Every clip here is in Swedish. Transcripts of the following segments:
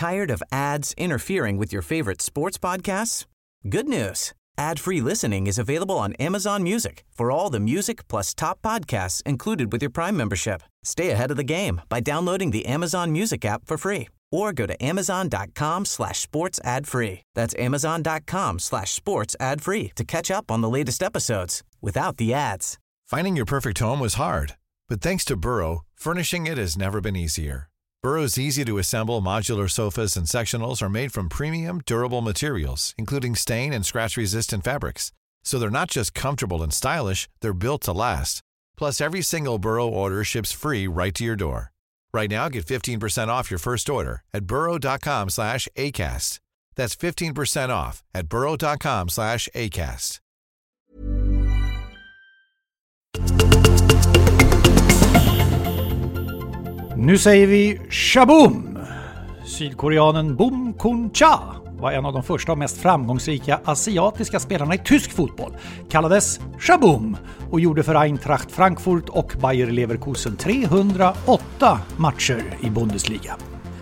Tired of ads interfering with your favorite sports podcasts? Good news. Ad-free listening is available on Amazon Music for all the music plus top podcasts included with your Prime membership. Stay ahead of the game by downloading the Amazon Music app for free or go to amazon.com/sports ad free. That's amazon.com/sports ad free to catch up on the latest episodes without the ads. Finding your perfect home was hard, but thanks to Burrow, furnishing it has never been easier. Burrow's easy-to-assemble modular sofas and sectionals are made from premium, durable materials, including stain and scratch-resistant fabrics. So they're not just comfortable and stylish, they're built to last. Plus, every single Burrow order ships free right to your door. Right now, get 15% off your first order at burrow.com/ACAST. That's 15% off at burrow.com/ACAST. Nu säger vi shaboom! Sydkoreanen Bum Kun-cha var en av de första och mest framgångsrika asiatiska spelarna i tysk fotboll. Kallades shaboom och gjorde för Eintracht Frankfurt och Bayer Leverkusen 308 matcher i Bundesliga.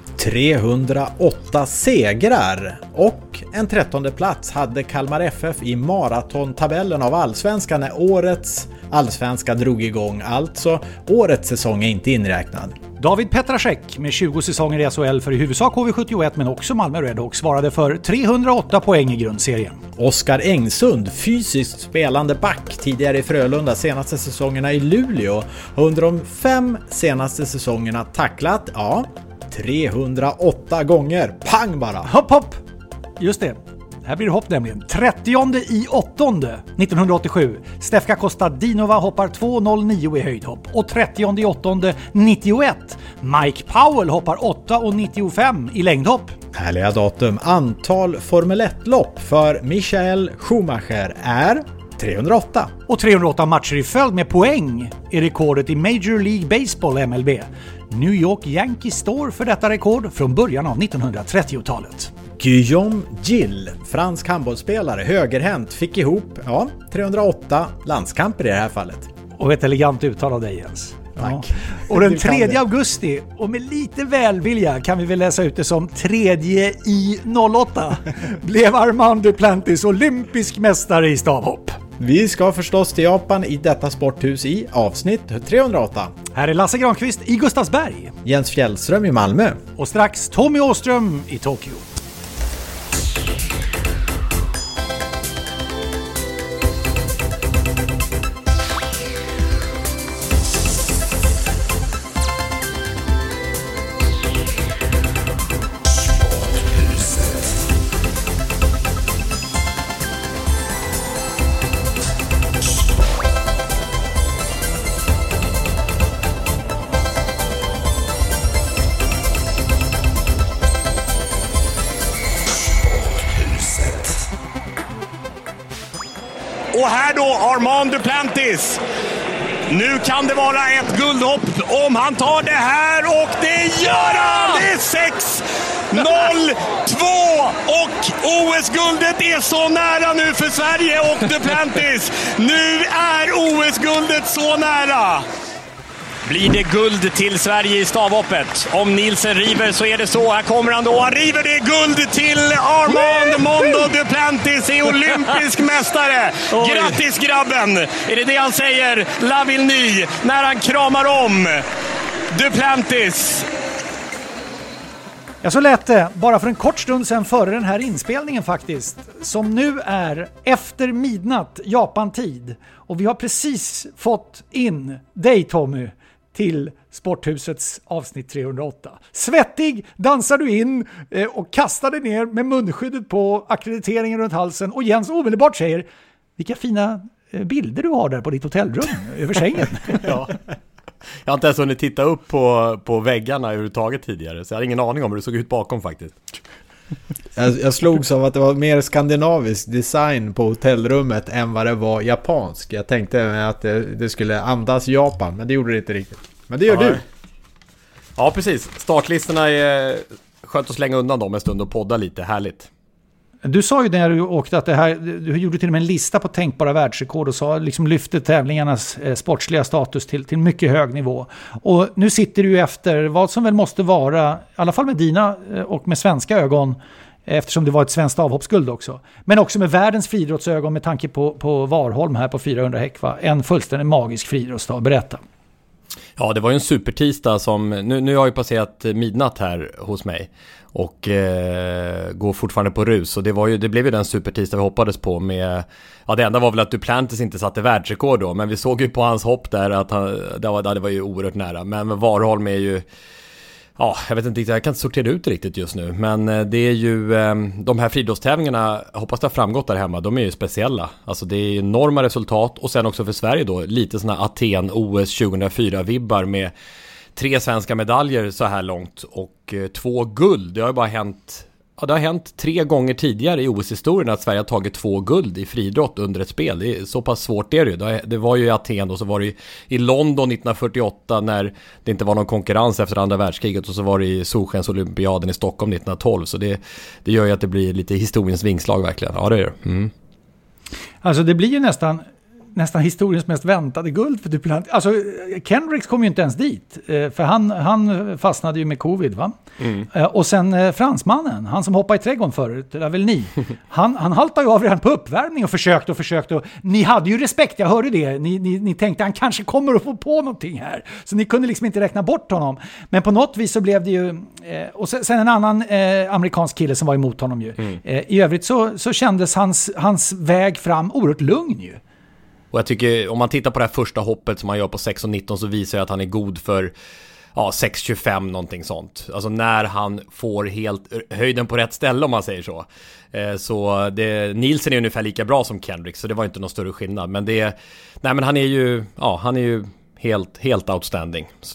308 segrar och en 13:e plats hade Kalmar FF i maratontabellen av allsvenskan när årets allsvenska drog igång. Alltså, årets säsong är inte inräknad. David Petrasek med 20 säsonger i SHL för i huvudsak HV71 men också Malmö Redhawks svarade för 308 poäng i grundserien. Oskar Engsund, fysiskt spelande back tidigare i Frölunda, senaste säsongerna i Luleå, har under de 5 senaste säsongerna tacklat, 308 gånger. Pang bara! Hopp hopp! Just det. Här blir det hopp nämligen. 30/8 1987. Stefka Kostadinova hoppar 2,09 i höjdhopp. Och 30/8 91. Mike Powell hoppar 8,95 i längdhopp. Härliga datum. Antal Formel 1-lopp för Michael Schumacher är 308. Och 308 matcher i följd med poäng är rekordet i Major League Baseball MLB. New York Yankees står för detta rekord från början av 1930-talet. Guillaume Gilles, fransk handbollsspelare, högerhänt, fick ihop 308 landskamper i det här fallet. Och ett elegant uttal av dig, Jens. Tack. Ja. Och den 3 augusti, och med lite välvilja kan vi väl läsa ut det som 3/08, blev Armand Duplantis olympisk mästare i stavhopp. Vi ska förstås till Japan i detta sporthus i avsnitt 308. Här är Lasse Granqvist i Gustavsberg. Jens Fjällström i Malmö. Och strax Tommy Åström i Tokyo. Och här då Armand Duplantis. Nu kan det vara ett guldhopp om han tar det här, och det gör han! Det är 6-0-2 och OS-guldet är så nära nu för Sverige och Duplantis. Nu är OS-guldet så nära. Blir det guld till Sverige i stavhoppet? Om Nielsen river så är det så. Här kommer han då. Han river, det guld till Armand Mondo Duplantis är olympisk mästare. Grattis grabben! Är det han säger? Lavillny när han kramar om Duplantis. Ja, så lät det bara för en kort stund sedan före den här inspelningen faktiskt. Som nu är efter midnatt Japan-tid. Och vi har precis fått in dig, Tommy, till Sporthusets avsnitt 308. Svettig dansar du in och kastar dig ner med munskyddet på, akkrediteringen runt halsen, och Jens omedelbart säger: vilka fina bilder du har där på ditt hotellrum över sängen. Ja. Jag har inte ens hunnit titta upp på väggarna överhuvudtaget tidigare, så jag har ingen aning om hur det såg ut bakom faktiskt. Jag slogs av att det var mer skandinavisk design på hotellrummet än vad det var japansk. Jag tänkte att det skulle andas Japan, men det gjorde det inte riktigt. Men det gör du. Ja, precis. Startlistorna är skönt att slänga undan dem en stund och podda lite. Härligt. Du sa ju när du åkte att det här, du gjorde till och med en lista på tänkbara världsrekord och sa, liksom lyfte tävlingarnas sportsliga status till mycket hög nivå. Och nu sitter du ju efter vad som väl måste vara, i alla fall med dina och med svenska ögon, eftersom det var ett svenskt avhoppsguld också. Men också med världens friidrottsögon med tanke på Warholm här på 400 häck. Va? En fullständigt magisk friidrottsdag. Berätta. Ja, det var ju en supertisdag som... Nu har ju passerat midnatt här hos mig. Och går fortfarande på rus. Och det blev ju den supertisdag vi hoppades på med... Ja, det enda var väl att Duplantis inte satte världsrekord då. Men vi såg ju på hans hopp där att det var ju oerhört nära. Men Warholm är ju... Ja, jag vet inte riktigt, jag kan inte sortera ut riktigt just nu. Men det är ju, de här friidrottstävlingarna, hoppas det har framgått där hemma, de är ju speciella. Alltså det är enorma resultat och sen också för Sverige då, lite såna Aten OS 2004-vibbar med 3 svenska medaljer så här långt och 2 guld. Det har ju bara hänt... Ja, det har hänt 3 gånger tidigare i OS-historien att Sverige har tagit 2 guld i friidrott under ett spel. Det är så pass svårt det är ju. Det var ju i Aten och så var det i London 1948 när det inte var någon konkurrens efter andra världskriget och så var det i Solskensolympiaden i Stockholm 1912. Så det gör ju att det blir lite historiens vingslag verkligen. Ja, det är det. Mm. Alltså det blir ju nästan historiens mest väntade guld för Duplantis. Alltså Kendricks kom ju inte ens dit. För han fastnade ju med covid, va? Mm. Och sen fransmannen, han som hoppade i trädgården förut, det är väl ni. Han haltade ju av redan på uppvärmning och försökte. Och ni hade ju respekt, jag hörde det. Ni tänkte han kanske kommer att få på någonting här. Så ni kunde liksom inte räkna bort honom. Men på något vis så blev det ju... och sen en annan amerikansk kille som var emot honom ju. Mm. I övrigt så kändes hans väg fram oerhört lugn ju. Och jag tycker, om man tittar på det här första hoppet som han gör på 6,19 så visar jag att han är god för 6,25 någonting sånt. Alltså när han får helt höjden på rätt ställe om man säger så. Så Nielsen är ungefär lika bra som Kendrick så det var inte någon större skillnad. Men men han är ju helt outstanding. Så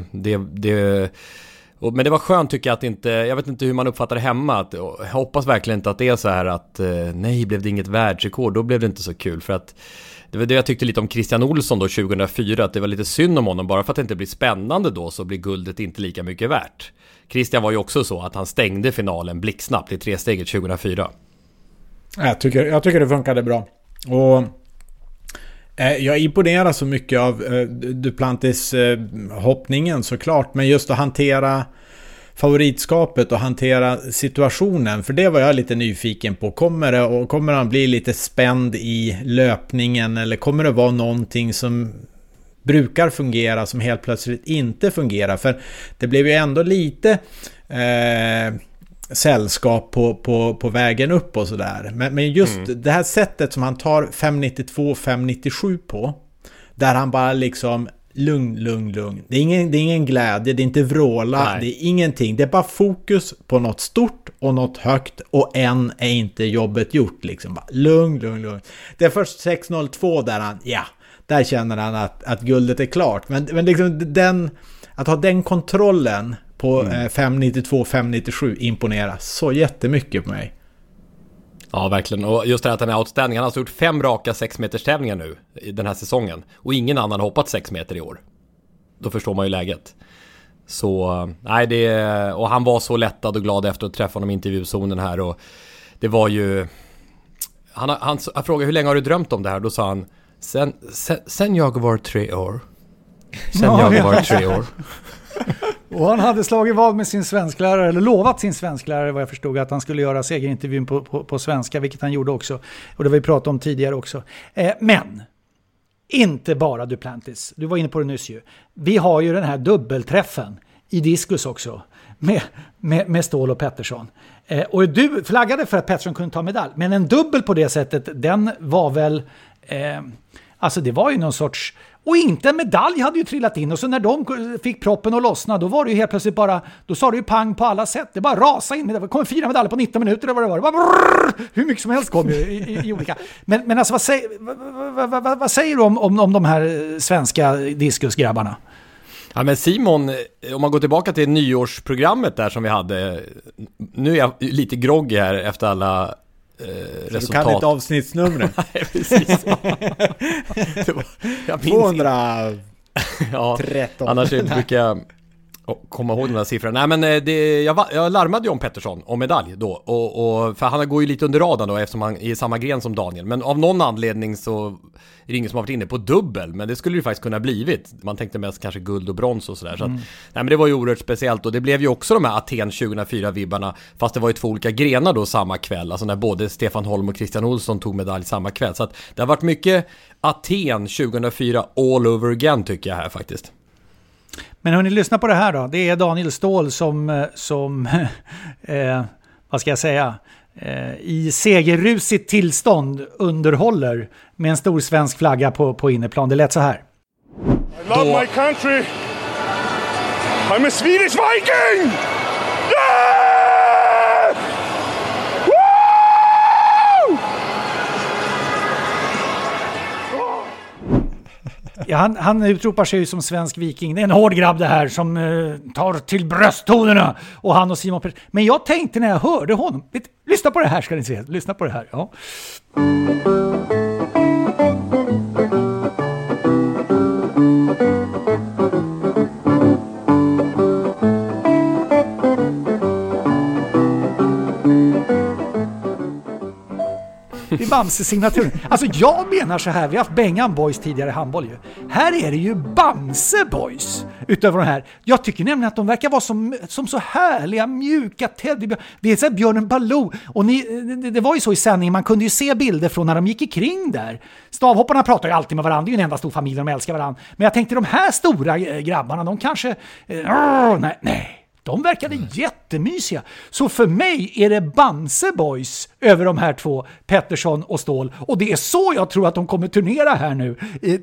men det var skönt tycker jag att inte, jag vet inte hur man uppfattar det hemma. Jag hoppas verkligen inte att det är så här att nej, blev det inget världsrekord, då blev det inte så kul. För att det var det jag tyckte lite om Christian Olsson då 2004, att det var lite synd om honom. Bara för att det inte blir spännande då så blir guldet inte lika mycket värt. Christian var ju också så att han stängde finalen blixtsnabbt i 3-steget 2004. Jag tycker det funkade bra. Och jag imponerar så mycket av Duplantis hoppningen såklart, men just att hantera favoritskapet och hantera situationen, för det var jag lite nyfiken på. Kommer han bli lite spänd i löpningen eller kommer det vara någonting som brukar fungera som helt plötsligt inte fungerar? För det blev ju ändå lite sällskap på vägen upp och sådär. Men just det här sättet som han tar 5.92-5.97 på, där han bara liksom lugn. Det är ingen glädje, det är inte vråla, nej. Det är ingenting. Det är bara fokus på något stort och något högt och än är inte jobbet gjort liksom. Bara lugn. Det är först 6.02 där där känner han att guldet är klart. Men liksom att ha den kontrollen på 5.92-5.97 imponerar så jättemycket på mig. Ja, verkligen. Och just det att han är outstanding. Han har alltså gjort 5 raka 6-meters tävlingar nu i den här säsongen. Och ingen annan har hoppat 6 meter i år. Då förstår man ju läget. Så, nej, och han var så lättad och glad efter att träffa honom i intervjuzonen här. Och det var ju... Han frågade, hur länge har du drömt om det här? Då sa han, sen jag var 3 år. Jag var 3 år. Och han hade slagit vad med sin svensklärare, eller lovat sin svensklärare vad jag förstod, att han skulle göra segerintervjun på svenska, vilket han gjorde också. Och det var vi pratat om tidigare också. Men inte bara Duplantis. Du var inne på det nyss ju. Vi har ju den här dubbelträffen i diskus också med Ståhl och Pettersson. Och du flaggade för att Pettersson kunde ta medalj. Men en dubbel på det sättet, den var väl... alltså det var ju någon sorts... Och inte en medalj hade ju trillat in. Och så när de fick proppen att lossna, då var det ju helt plötsligt bara... Då sa det ju pang på alla sätt. Det bara rasa in. Det kom 4 medaljer på 19 minuter. Det var brrr, hur mycket som helst kom ju i olika... Men alltså vad säger du om de här svenska diskusgrabbarna? Ja, men Simon, om man går tillbaka till nyårsprogrammet där som vi hade. Nu är jag lite groggy här efter alla... resultat. Du kan inte avsnittsnumret. Nej, precis. 213. Ja, annars brukar jag komma ihåg de där siffrorna. Nej, men jag larmade ju om Pettersson om medalj då. Och för han går ju lite under radarn då eftersom han är i samma gren som Daniel. Men av någon anledning så är det ingen som har varit inne på dubbel. Men det skulle ju faktiskt kunna blivit. Man tänkte mest kanske guld och brons och sådär. Så att, nej, men det var ju oerhört speciellt. Och det blev ju också de här Aten 2004-vibbarna. Fast det var ju 2 olika grenar då samma kväll. Alltså när både Stefan Holm och Christian Olsson tog medalj samma kväll. Så att det har varit mycket Aten 2004 all over again tycker jag här faktiskt. Men hörni, lyssna på det här då. Det är Daniel Ståhl som vad ska jag säga, i segerrusigt tillstånd underhåller med en stor svensk flagga på inneplan. Det lät så här. I love my country. I'm a Swedish Viking! Yeah! Woo! Ja, han utropar sig ju som svensk viking. Det är en hård grabb det här som tar till brösttonerna. Och han och Simon Pettersson. Men jag tänkte när jag hörde honom. Lyssna på det här ska ni se. Lyssna på det här. Ja. I Bamse-signaturen. Alltså jag menar så här, vi har haft Bengan Boys tidigare i handboll ju. Här är det ju Bamse Boys utöver de här. Jag tycker nämligen att de verkar vara som så härliga, mjuka teddybjörn. Det är så här Björnen Baloo. Och det var ju så i sändningen, man kunde ju se bilder från när de gick kring där. Stavhopparna pratar ju alltid med varandra, det är ju en enda stor familj, de älskar varandra. Men jag tänkte de här stora grabbarna, de kanske... nej. De verkade jättemysiga. Så för mig är det Bamse Boys över de här 2, Pettersson och Ståhl. Och det är så jag tror att de kommer turnera här nu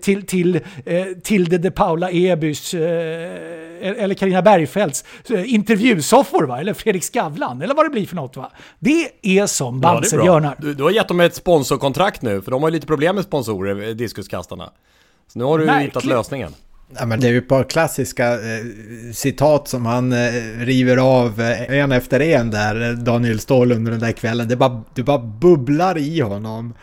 till de Paula Ebys eller Carina Bergfeldts intervjusoffor, va? Eller Fredrik Skavlan, eller vad det blir för något, va? Det är som Bamse-björnar. Du har gett dem ett sponsorkontrakt nu, för de har ju lite problem med sponsorer, diskuskastarna. Så nu har du hittat lösningen. Ja, men det är ju ett par klassiska citat som han river av en efter en där, Daniel Ståhl under den där kvällen. Du bara bubblar i honom.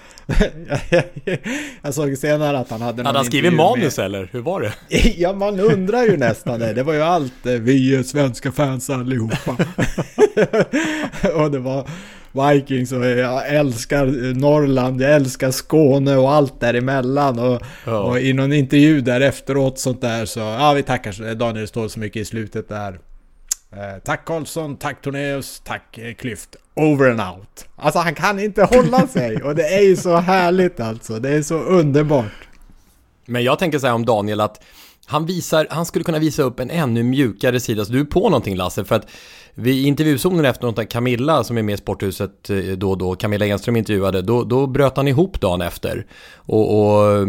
Jag såg senare att han hade han skrivit manus med... eller? Hur var det? Ja, man undrar ju nästan det. Det var ju allt, vi är svenska fans allihopa. Och det var... Vikings och jag älskar Norrland, jag älskar Skåne och allt däremellan och i någon intervju där efteråt sånt där så vi tackar Daniel Ståhl så mycket i slutet där. Tack Karlsson, tack Tornéus, tack Klyft, over and out. Alltså han kan inte hålla sig och det är ju så härligt alltså, det är så underbart. Men jag tänker så här om Daniel att han skulle kunna visa upp en ännu mjukare sida. Så du är på någonting, Lasse, för att vid intervjuzonen efter något där Camilla som är med i Sporthuset då Camilla Enström intervjuade, då bröt han ihop dagen efter och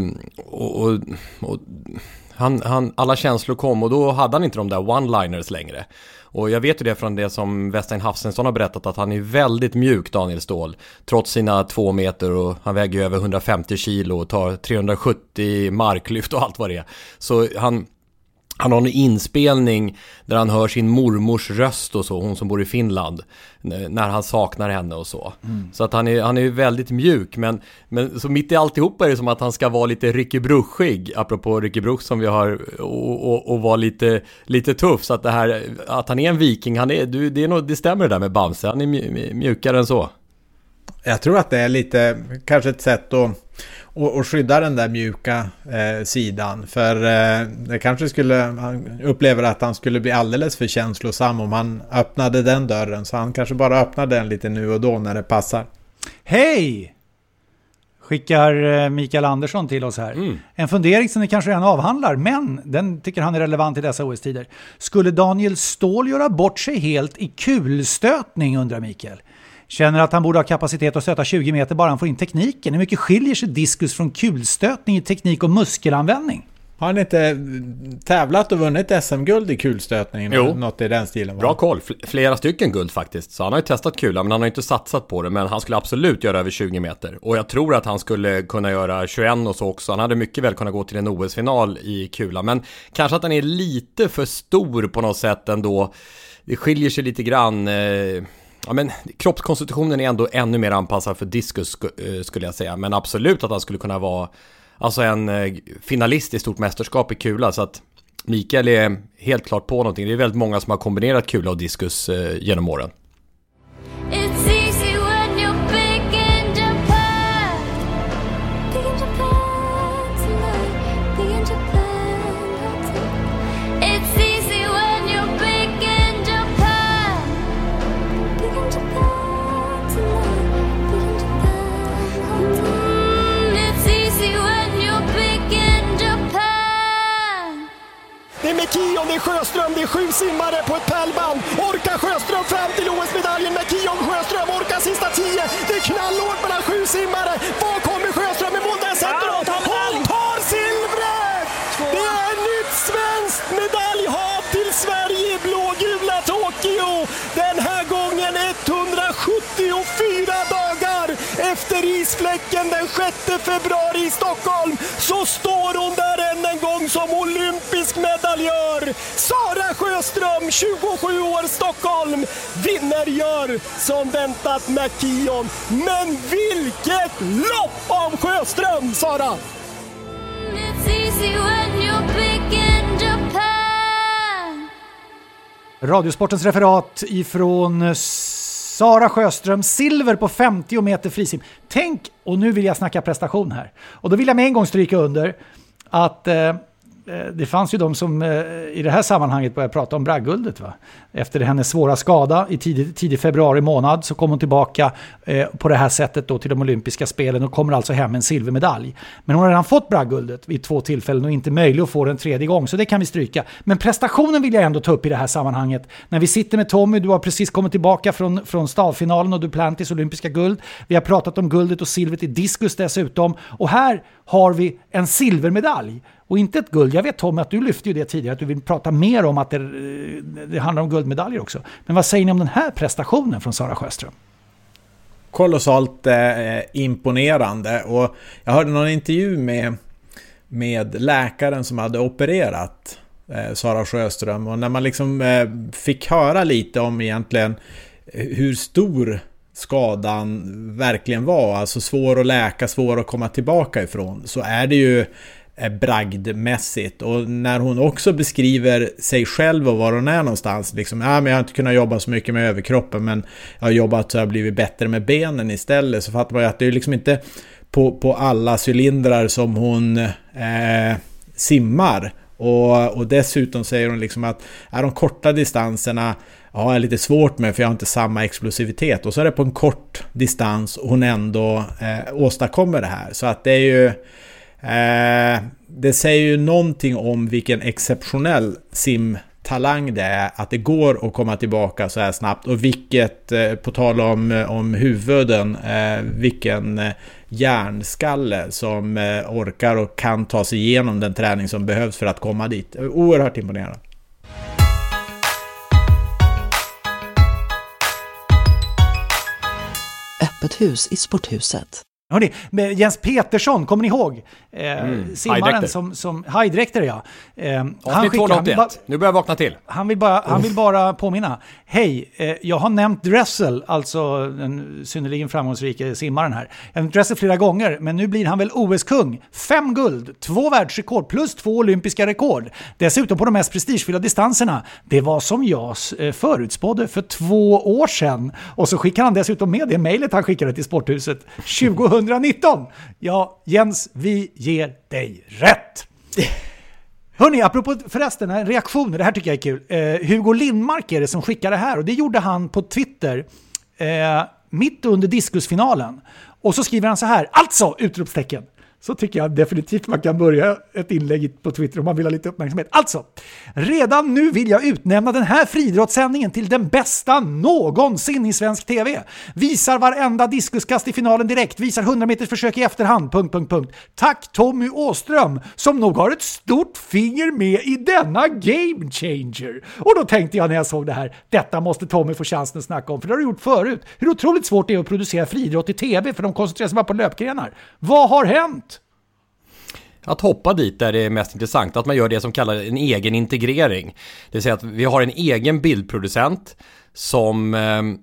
han alla känslor kom och då hade han inte de där one-liners längre. Och jag vet ju det från det som Westein Hafsensson har berättat att han är väldigt mjuk, Daniel Ståhl, trots sina 2 meter och han väger ju över 150 kilo och tar 370 marklyft och allt vad det är. Så han har en inspelning där han hör sin mormors röst och så, hon som bor i Finland, när han saknar henne och så. Så att han är ju väldigt mjuk, men så mitt i alltihopa är det som att han ska vara lite Ricky Bruchig, apropå Ricky Bruch som vi har, och vara lite tuff. Så att det här, att han är en viking, det stämmer det där med Bamse, han är mjukare än så. Jag tror att det är lite, kanske ett sätt att skydda den där mjuka sidan. För det kanske han upplever att han skulle bli alldeles för känslosam om han öppnade den dörren. Så han kanske bara öppnar den lite nu och då när det passar. Hej! Skickar Mikael Andersson till oss här. En fundering som ni kanske redan avhandlar, men den tycker han är relevant i dessa OS-tider. Skulle Daniel Ståhl göra bort sig helt i kulstötning, undrar Mikael? Känner att han borde ha kapacitet att stöta 20 meter bara han får in tekniken. Hur mycket skiljer sig diskus från kulstötning i teknik och muskelanvändning? Har han inte tävlat och vunnit SM-guld i kulstötning? Jo. Något i den stilen? Bra koll. Flera stycken guld faktiskt. Så han har ju testat kula, men han har inte satsat på det. Men han skulle absolut göra över 20 meter. Och jag tror att han skulle kunna göra 21 och så också. Han hade mycket väl kunnat gå till en OS-final i kula. Men kanske att han är lite för stor på något sätt ändå. Det skiljer sig lite grann... Ja, men kroppskonstitutionen är ändå ännu mer anpassad för diskus skulle jag säga. Men absolut att han skulle kunna vara en finalist i stort mästerskap i kula. Så att Mikael är helt klart på någonting. Det är väldigt många som har kombinerat kula och diskus genom åren. Kion, det är Sjöström, det är 7 simmare på ett pärlband. Orkar Sjöström fram till OS-medaljen med Kion Sjöström, orkar sista 10. Det är knallhårt mellan 7 simmare. Var kommer Sjöström i mål? Där sätter hon! Hon tar silvret! Det är nytt svenskt medaljhav till Sverige i blågula Tokyo. Den här gången 174 dagar efter isfläcken den 6 februari i Stockholm så står hon där än en gång som olympisk medaljör. Sara Sjöström, 27 år, Stockholm, vinner gör som väntat med Kion. Men vilket lopp av Sjöström, Sara! Radiosportens referat ifrån Sara Sjöström, silver på 50 meter frisim. Tänk, och nu vill jag snacka prestation här. Och då vill jag med en gång stryka under att det fanns ju de som i det här sammanhanget började prata om bragdguldet, va? Efter hennes svåra skada i tidig februari månad så kom hon tillbaka på det här sättet då till de olympiska spelen och kommer alltså hem en silvermedalj. Men hon har redan fått bragdguldet vid 2 tillfällen och inte möjligt att få den 3:e gång, så det kan vi stryka. Men prestationen vill jag ändå ta upp i det här sammanhanget. När vi sitter med Tommy, du har precis kommit tillbaka från stavfinalen och Duplantis olympiska guld. Vi har pratat om guldet och silvret i diskus dessutom, och här har vi en silvermedalj. Och inte ett guld. Jag vet, Tommy, att du lyfte ju det tidigare, att du vill prata mer om att det handlar om guldmedaljer också. Men vad säger ni om den här prestationen från Sara Sjöström? Kolossalt imponerande. Och jag hörde någon intervju med läkaren som hade opererat Sara Sjöström. Och när man liksom fick höra lite om egentligen hur stor skadan verkligen var, alltså svår att läka, svår att komma tillbaka ifrån, så är det ju bragdmässigt. Och när hon också beskriver sig själv och var hon är någonstans, liksom, men jag har inte kunnat jobba så mycket med överkroppen, men jag har jobbat så jag har blivit bättre med benen istället, så fattar man ju att det är liksom inte på alla cylindrar som hon simmar. Och dessutom säger hon liksom att de korta distanserna är lite svårt med, för jag har inte samma explosivitet, och så är det på en kort distans hon ändå åstadkommer det här. Så att det är ju det säger ju någonting om vilken exceptionell simtalang det är, att det går att komma tillbaka så här snabbt, och vilket, på tal om huvuden, vilken hjärnskalle som orkar och kan ta sig igenom den träning som behövs för att komma dit. Oerhört imponerande. Öppet hus i sporthuset. Hörrni, Jens Petersson, kommer ni ihåg? Simmaren som hajdräkter, ja. Nu börjar jag vakna till. Han vill bara påminna. Hej, jag har nämnt Dressel, alltså den synnerligen framgångsrika simmaren här. Jag har nämnt Dressel flera gånger, men nu blir han väl OS-kung. 5 guld, 2 världsrekord plus 2 olympiska rekord. Dessutom på de mest prestigefyllda distanserna. Det var som jag förutspådde för 2 år sedan. Och så skickar han dessutom med det mejlet han skickade till Sporthuset 2019. Ja, Jens, vi ger dig rätt. Hörrni, apropå förresten, reaktioner, det här tycker jag är kul. Hugo Lindmark är det som skickade det här, och det gjorde han på Twitter mitt under diskusfinalen. Och så skriver han så här: alltså, utropstecken. Så tycker jag definitivt man kan börja ett inlägg på Twitter om man vill ha lite uppmärksamhet. Alltså, redan nu vill jag utnämna den här friidrottssändningen till den bästa någonsin i svensk tv. Visar varenda diskuskast i finalen direkt, visar 100 meters försök i efterhand, ... Tack Tommy Åström, som nog har ett stort finger med i denna game changer. Och då tänkte jag när jag såg det här, detta måste Tommy få chansen att snacka om, för det har du gjort förut. Hur otroligt svårt det är att producera friidrott i tv, för de koncentrerar sig bara på löpgrenar. Vad har hänt? Att hoppa dit där det är mest intressant, att man gör det som kallas en egen integrering. Det vill säga att vi har en egen bildproducent som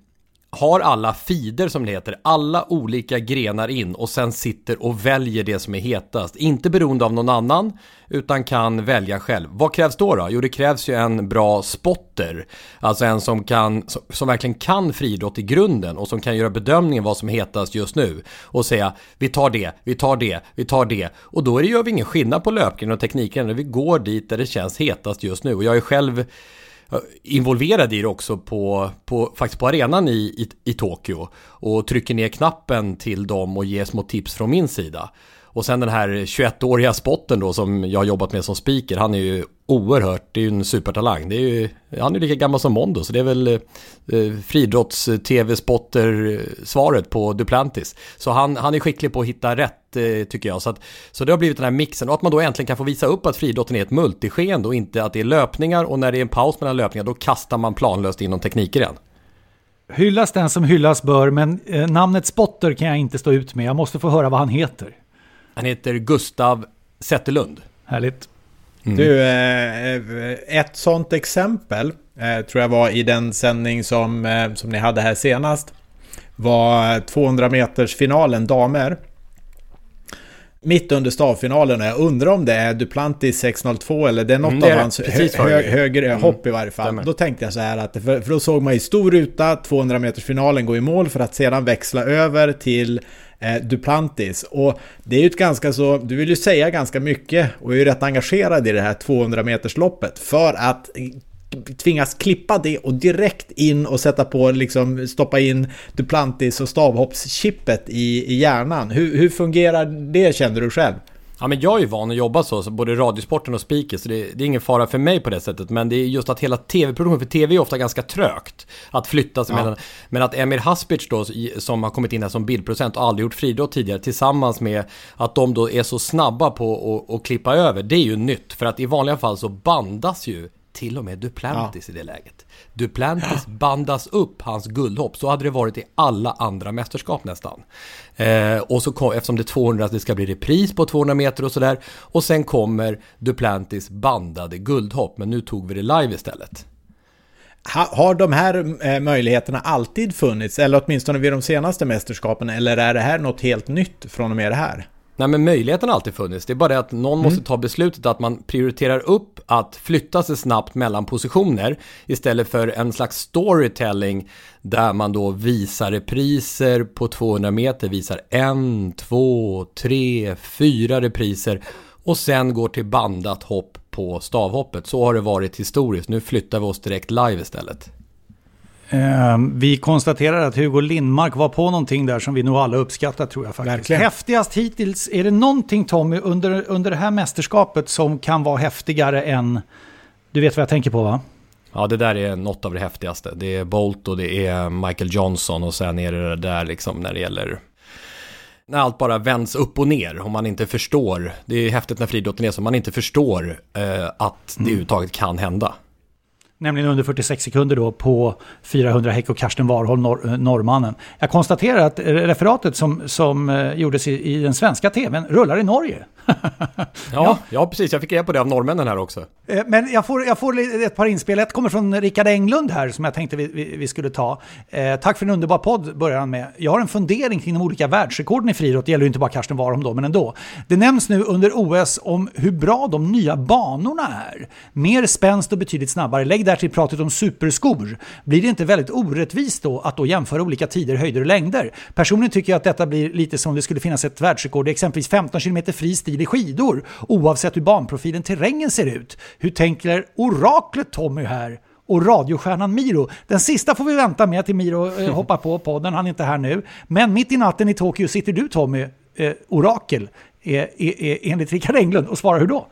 har alla feeder som det heter, alla olika grenar in och sen sitter och väljer det som är hetast. Inte beroende av någon annan utan kan välja själv. Vad krävs då? Jo, det krävs ju en bra spotter. Alltså en som verkligen kan friidrott i grunden och som kan göra bedömningen vad som är hetast just nu. Och säga, vi tar det. Och då gör vi ingen skillnad på löpningen och tekniken. Vi går dit där det känns hetast just nu. Och jag är själv involverad i det också faktiskt på arenan i Tokyo och trycker ner knappen till dem och ger små tips från min sida. Och sen den här 21-åriga spotten då som jag har jobbat med som speaker, han är ju oerhört, det är ju en supertalang. Han är lika gammal som Mondo, så det är väl friidrotts-tv-spotter svaret på Duplantis. Så han är skicklig på att hitta rätt, tycker jag. Så det har blivit den här mixen, och att man då äntligen kan få visa upp att friidrotten är ett multiskeende och inte att det är löpningar, och när det är en paus mellan löpningar då kastar man planlöst in någon tekniker igen. Hyllas den som hyllas bör, men namnet spotter kan jag inte stå ut med. Jag måste få höra vad han heter. Han heter Gustav Zetterlund. Härligt. Du, ett sånt exempel tror jag var i den sändning som ni hade här senast, var 200 meters finalen damer. Mitt under stavfinalen, jag undrar om det är Duplantis 602 eller det är något av hans högre hopp i varje fall. Då tänkte jag så här att för då såg man i stor ruta 200 meters finalen gå i mål för att sedan växla över till Duplantis, och det är ju ett ganska så, du vill ju säga ganska mycket och är ju rätt engagerad i det här 200 meters loppet för att tvingas klippa det och direkt in och sätta på, liksom stoppa in Duplantis och stavhoppschippet i hjärnan. Hur fungerar det, känner du själv? Ja, men jag är ju van att jobba så både radiosporten och speaker, så det är ingen fara för mig på det sättet, men det är just att hela tv-produktionen, för tv är ofta ganska trögt att flytta sig mellan, men att Emir Hasbic då, som har kommit in här som bildproducent och aldrig gjort friidrott tidigare, tillsammans med att de då är så snabba på att klippa över, det är ju nytt, för att i vanliga fall så bandas ju till och med Duplantis i det läget. Duplantis bandas upp hans guldhopp. Så hade det varit i alla andra mästerskap nästan. Och så kom, eftersom det är 200, det ska bli repris på 200 meter och sådär. Och sen kommer Duplantis bandade guldhopp. Men nu tog vi det live istället. Har de här möjligheterna alltid funnits? Eller åtminstone vid de senaste mästerskapen? Eller är det här något helt nytt från och med det här? Nej, men möjligheten har alltid funnits. Det är bara det att någon måste ta beslutet att man prioriterar upp att flytta sig snabbt mellan positioner istället för en slags storytelling där man då visar repriser på 200 meter, visar 1, 2, 3, 4 repriser och sen går till bandat hopp på stavhoppet. Så har det varit historiskt. Nu flyttar vi oss direkt live istället. Vi konstaterar att Hugo Lindmark var på någonting där som vi nog alla uppskattar, tror jag faktiskt. Verkligen. Häftigast hittills, är det någonting, Tommy, under det här mästerskapet som kan vara häftigare än, du vet vad jag tänker på, va? Ja, det där är något av det häftigaste. Det är Bolt och det är Michael Johnson, och sen är det där liksom när det gäller när allt bara vänds upp och ner, om man inte förstår. Det är häftigt när friidrotten är så, man inte förstår att det överhuvudtaget kan hända. Nämligen under 46 sekunder då på 400 häck och Karsten Warholm, norrmannen. Jag konstaterar att referatet som gjordes i den svenska tvn rullar i Norge. Ja, precis. Jag fick reda på det av norrmännen här också. Men jag får ett par inspel. Ett kommer från Rickard Englund här som jag tänkte vi skulle ta. Tack för en underbar podd, börjar han med. Jag har en fundering kring de olika världsrekorden i friidrott. Det gäller ju inte bara Karsten Warholm då, men ändå. Det nämns nu under OS om hur bra de nya banorna är. Mer spänst och betydligt snabbare. Lägg där till pratet om superskor. Blir det inte väldigt orättvist då att då jämföra olika tider, höjder och längder? Personligen tycker jag att detta blir lite som det skulle finnas ett världsrekord i exempelvis 15 km fri stil i skidor, oavsett hur banprofilen terrängen ser ut. Hur tänker oraklet Tommy här? Och radiostjärnan Miro. Den sista får vi vänta med till Miro hoppar på podden. Han är inte här nu. Men mitt i natten i Tokyo sitter du, Tommy, orakel, enligt Rickard Englund, och svarar hur då?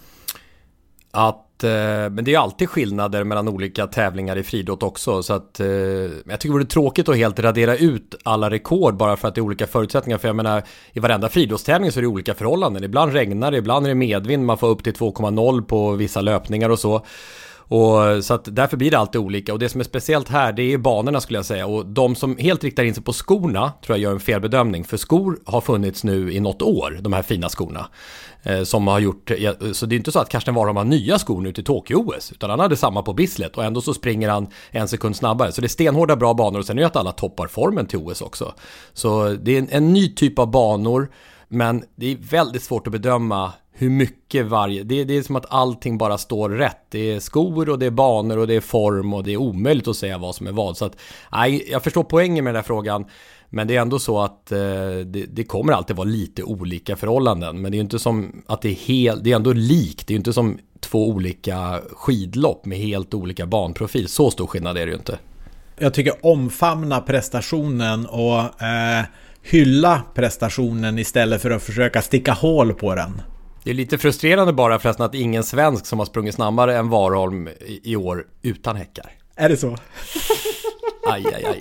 Men det är alltid skillnader mellan olika tävlingar i friidrott också, så att jag tycker det vore tråkigt att helt radera ut alla rekord bara för att det är olika förutsättningar, för jag menar, i varenda friidrottstävling så är det olika förhållanden. Ibland regnar det, ibland är det medvind, man får upp till 2,0 på vissa löpningar och så. Och så att därför blir det alltid olika. Och det som är speciellt här, det är banorna skulle jag säga. Och de som helt riktar in sig på skorna tror jag gör en felbedömning. För skor har funnits nu i något år, de här fina skorna. Som har gjort, så det är inte så att Karsten Warholm har nya skor nu till Tokyo-OS. Utan han hade samma på Bislett och ändå så springer han 1 sekund snabbare. Så det är stenhårda bra banor och sen är det att alla toppar formen till OS också. Så det är en ny typ av banor. Men det är väldigt svårt att bedöma hur mycket varje... Det är som att allting bara står rätt. Det är skor och det är banor och det är form och det är omöjligt att säga vad som är vad. Så att, nej, jag förstår poängen med den här frågan. Men det är ändå så att det kommer alltid vara lite olika förhållanden. Men det är ju inte som att det är ändå likt. Det är ju inte som 2 olika skidlopp med helt olika banprofil. Så stor skillnad är det ju inte. Jag tycker omfamna prestationen och hylla prestationen istället för att försöka sticka hål på den. Det är lite frustrerande bara förresten att ingen svensk som har sprungit snabbare än Warholm i år utan häckar. Är det så? Aj.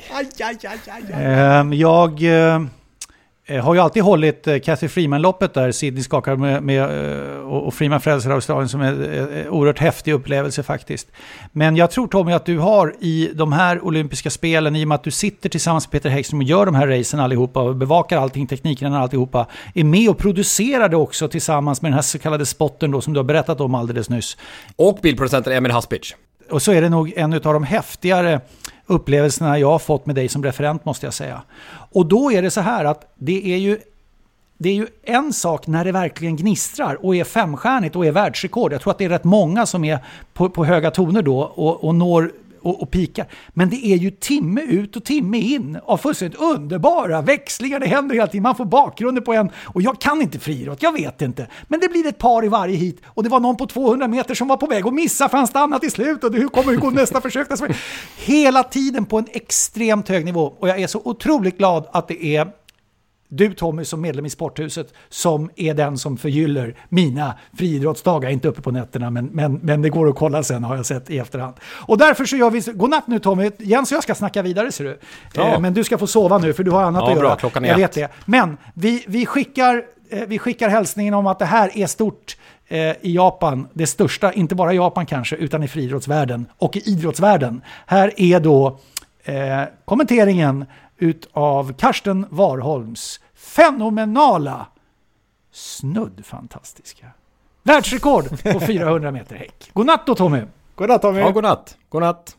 Jag har ju alltid hållit Cathy Freeman-loppet där Sydney skakar med och Freeman frälser Australien som är oerhört häftig upplevelse faktiskt. Men jag tror, Tommy, att du har i de här olympiska spelen, i och med att du sitter tillsammans med Peter Häggström och gör de här racen allihopa och bevakar allting, tekniken och alltihopa, är med och producerar det också tillsammans med den här så kallade spotten då som du har berättat om alldeles nyss. Och bildproducenten Emil Haspic. Och så är det nog en av de häftigare upplevelserna jag har fått med dig som referent, måste jag säga. Och då är det så här att det är ju en sak när det verkligen gnistrar och är 5-stjärnigt och är världsrekord. Jag tror att det är rätt många som är på höga toner då och når och pikar. Men det är ju timme ut och timme in av fullständigt underbara växlingar. Det händer hela tiden. Man får bakgrunden på en. Och jag kan inte friidrott, jag vet inte. Men det blir ett par i varje hit. Och det var någon på 200 meter som var på väg att missa för han stannade till slut. Och hur kommer det gå nästa försök? Hela tiden på en extremt hög nivå. Och jag är så otroligt glad att det är du, Tommy, som medlem i Sporthuset som är den som förgyller mina friidrottsdagar, inte uppe på nätterna, men det går att kolla sen, har jag sett i efterhand. Och därför så gör vi godnatt nu, Tommy. Jens och jag ska snacka vidare, ser du. Ja. Men du ska få sova nu för du har annat att göra. Bra, klockan är jag vet det. Men vi skickar hälsningen om att det här är stort i Japan. Det största, inte bara i Japan kanske, utan i friidrottsvärlden och i idrottsvärlden. Här är då kommenteringen utav Karsten Warholms fenomenala, snudd fantastiska världsrekord på 400 meter häck. Godnatt då, Tommy. Godnatt, Tommy. Ja, godnatt. Godnatt.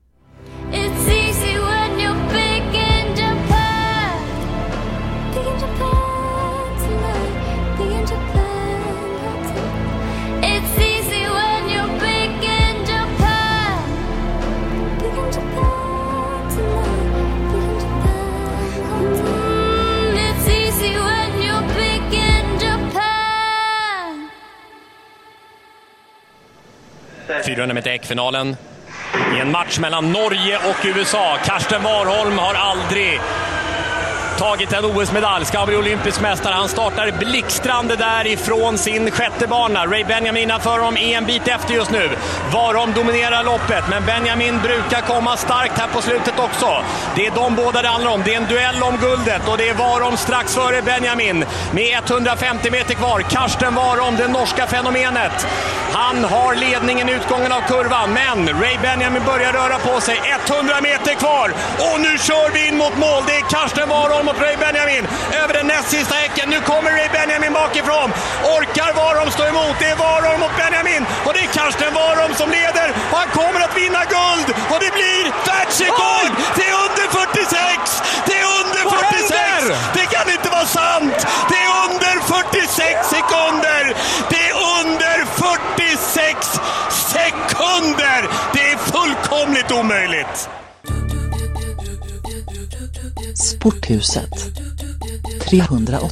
— 400 meter häckfinalen i en match mellan Norge och USA. Karsten Warholm har aldrig tagit en OS-medalj, ska bli olympisk mästare. Han startar blixtrande därifrån sin sjätte bana. Ray Benjamin för honom är en bit efter just nu. Warholm dominerar loppet, men Benjamin brukar komma starkt här på slutet också. Det är de båda det handlar om. Det är en duell om guldet och det är Warholm strax före Benjamin med 150 meter kvar. Karsten Warholm, det norska fenomenet. Han har ledningen i utgången av kurvan, men Ray Benjamin börjar röra på sig. 100 meter kvar och nu kör vi in mot mål. Det är Karsten Warholm mot Ray Benjamin över den näst sista häcken. Nu kommer Ray Benjamin bakifrån. Orkar Warholm stå emot? Det är Warholm mot Benjamin och det är Karsten Warholm som leder och han kommer att vinna guld och det blir världsrekord. Det är under 46. Det är under 46. Det kan inte vara sant. Det är under 46 sekunder. Det är under 46 sekunder. Det är fullkomligt omöjligt. Sporthuset 308.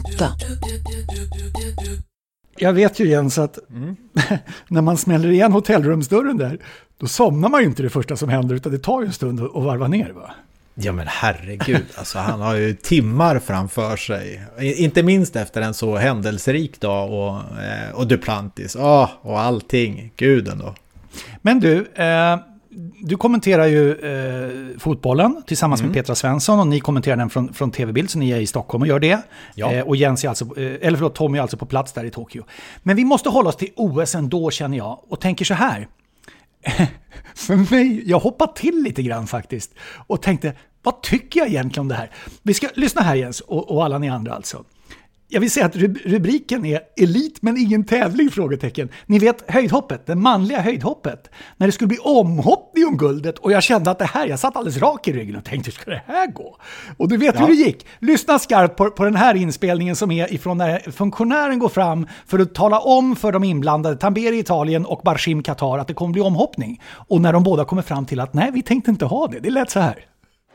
Jag vet ju, Jens, att när man smäller igen hotellrumsdörren där, då somnar man ju inte det första som händer, utan det tar ju en stund att varva ner, va? Ja, men herregud, alltså han har ju timmar framför sig. Inte minst efter en så händelserik dag och Duplantis och allting. Guden då. Men du kommenterar ju fotbollen tillsammans med Petra Svensson och ni kommenterar den från TV-bild, så ni är i Stockholm och gör det. Ja. Och Jens är alltså, Tommy är alltså på plats där i Tokyo. Men vi måste hålla oss till OS ändå, känner jag, och tänker så här. För mig, jag hoppade till lite grann faktiskt och tänkte, vad tycker jag egentligen om det här? Vi ska lyssna här Jens och alla ni andra alltså. Jag vill säga att rubriken är elit men ingen tävling, frågetecken. Ni vet höjdhoppet, det manliga höjdhoppet. När det skulle bli omhoppning om guldet och jag kände att jag satt alldeles rak i ryggen och tänkte, hur ska det här gå? Och du vet hur det gick. Lyssna skarpt på den här inspelningen som är ifrån när funktionären går fram för att tala om för de inblandade, Tamberi Italien och Barshim Qatar, att det kommer bli omhoppning. Och när de båda kommer fram till att nej, vi tänkte inte ha det. Det lät så här.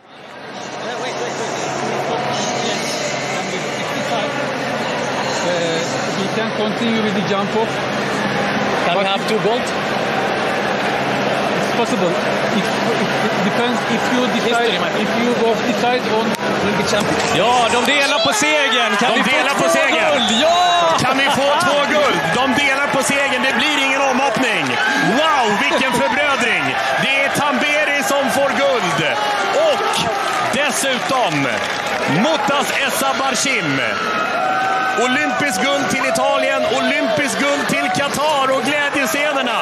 Can continue with the jump off. Can we have 2 gold? It's possible. It depends if you decide on the champion. Ja, de delar på segern. Kan vi delar på segern? Guld? Ja! Kan vi få 2 guld? De delar på segern. Det blir ingen omhoppning. Wow, vilken förbrödring. Det är Tamberi som får guld. Och dessutom Mutas Essa Barshim. Olympisk guld till Italien, olympisk guld till Qatar och glädjescenerna.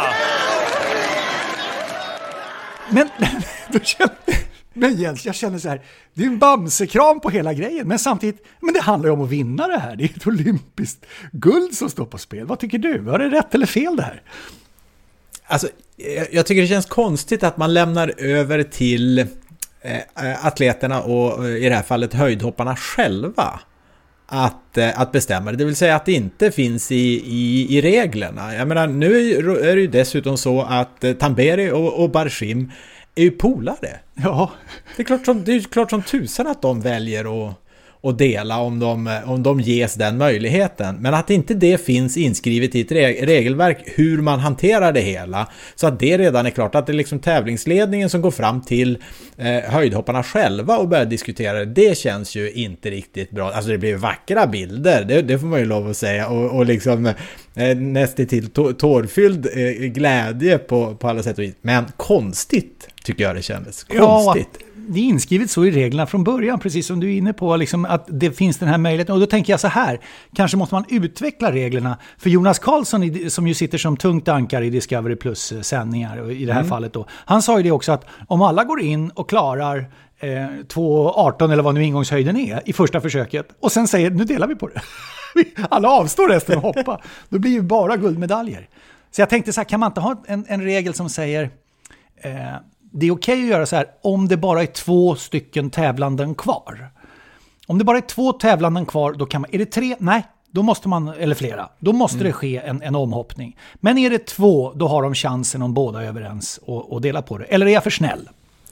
Men Jens, jag känner så här, det är en bamsekram på hela grejen, men samtidigt, men det handlar ju om att vinna det här. Det är ett olympiskt guld som står på spel. Vad tycker du? Var det rätt eller fel det här? Alltså, jag tycker det känns konstigt att man lämnar över till atleterna och i det här fallet höjdhopparna själva att bestämma det. Det vill säga att det inte finns i reglerna. Jag menar, nu är det ju dessutom så att Tamberi och Barshim är ju polare. Ja. Det är klart som tusan att de väljer att dela om de ges den möjligheten. Men att inte det finns inskrivet i ett regelverk hur man hanterar det hela. Så att det redan är klart att det är liksom tävlingsledningen som går fram till höjdhopparna själva och börjar diskutera det. Det känns ju inte riktigt bra. Alltså det blir vackra bilder, det får man ju lov att säga. Och liksom nästintill tårfylld glädje på alla sätt och vis. Men konstigt tycker jag det kändes. Konstigt. Ja, det är inskrivet så i reglerna från början, precis som du är inne på, liksom, att det finns den här möjligheten. Och då tänker jag så här, kanske måste man utveckla reglerna. För Jonas Karlsson, som ju sitter som tungt ankare i Discovery Plus-sändningar i det här fallet då, han sa ju det också att om alla går in och klarar 2,18 eller vad nu ingångshöjden är i första försöket och sen säger, nu delar vi på det. Alla avstår resten att hoppa. Då blir ju bara guldmedaljer. Så jag tänkte så här, kan man inte ha en regel som säger det är okej att göra så här om det bara är 2 stycken tävlanden kvar. Om det bara är 2 tävlanden kvar, då kan man, är det 3? Nej, då måste man, eller flera, då måste det ske en omhoppning. Men är det 2, då har de chansen om båda är överens och dela på det. Eller är jag för snäll?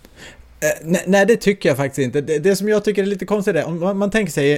Nej, det tycker jag faktiskt inte. Det som jag tycker är lite konstigt är, om man tänker sig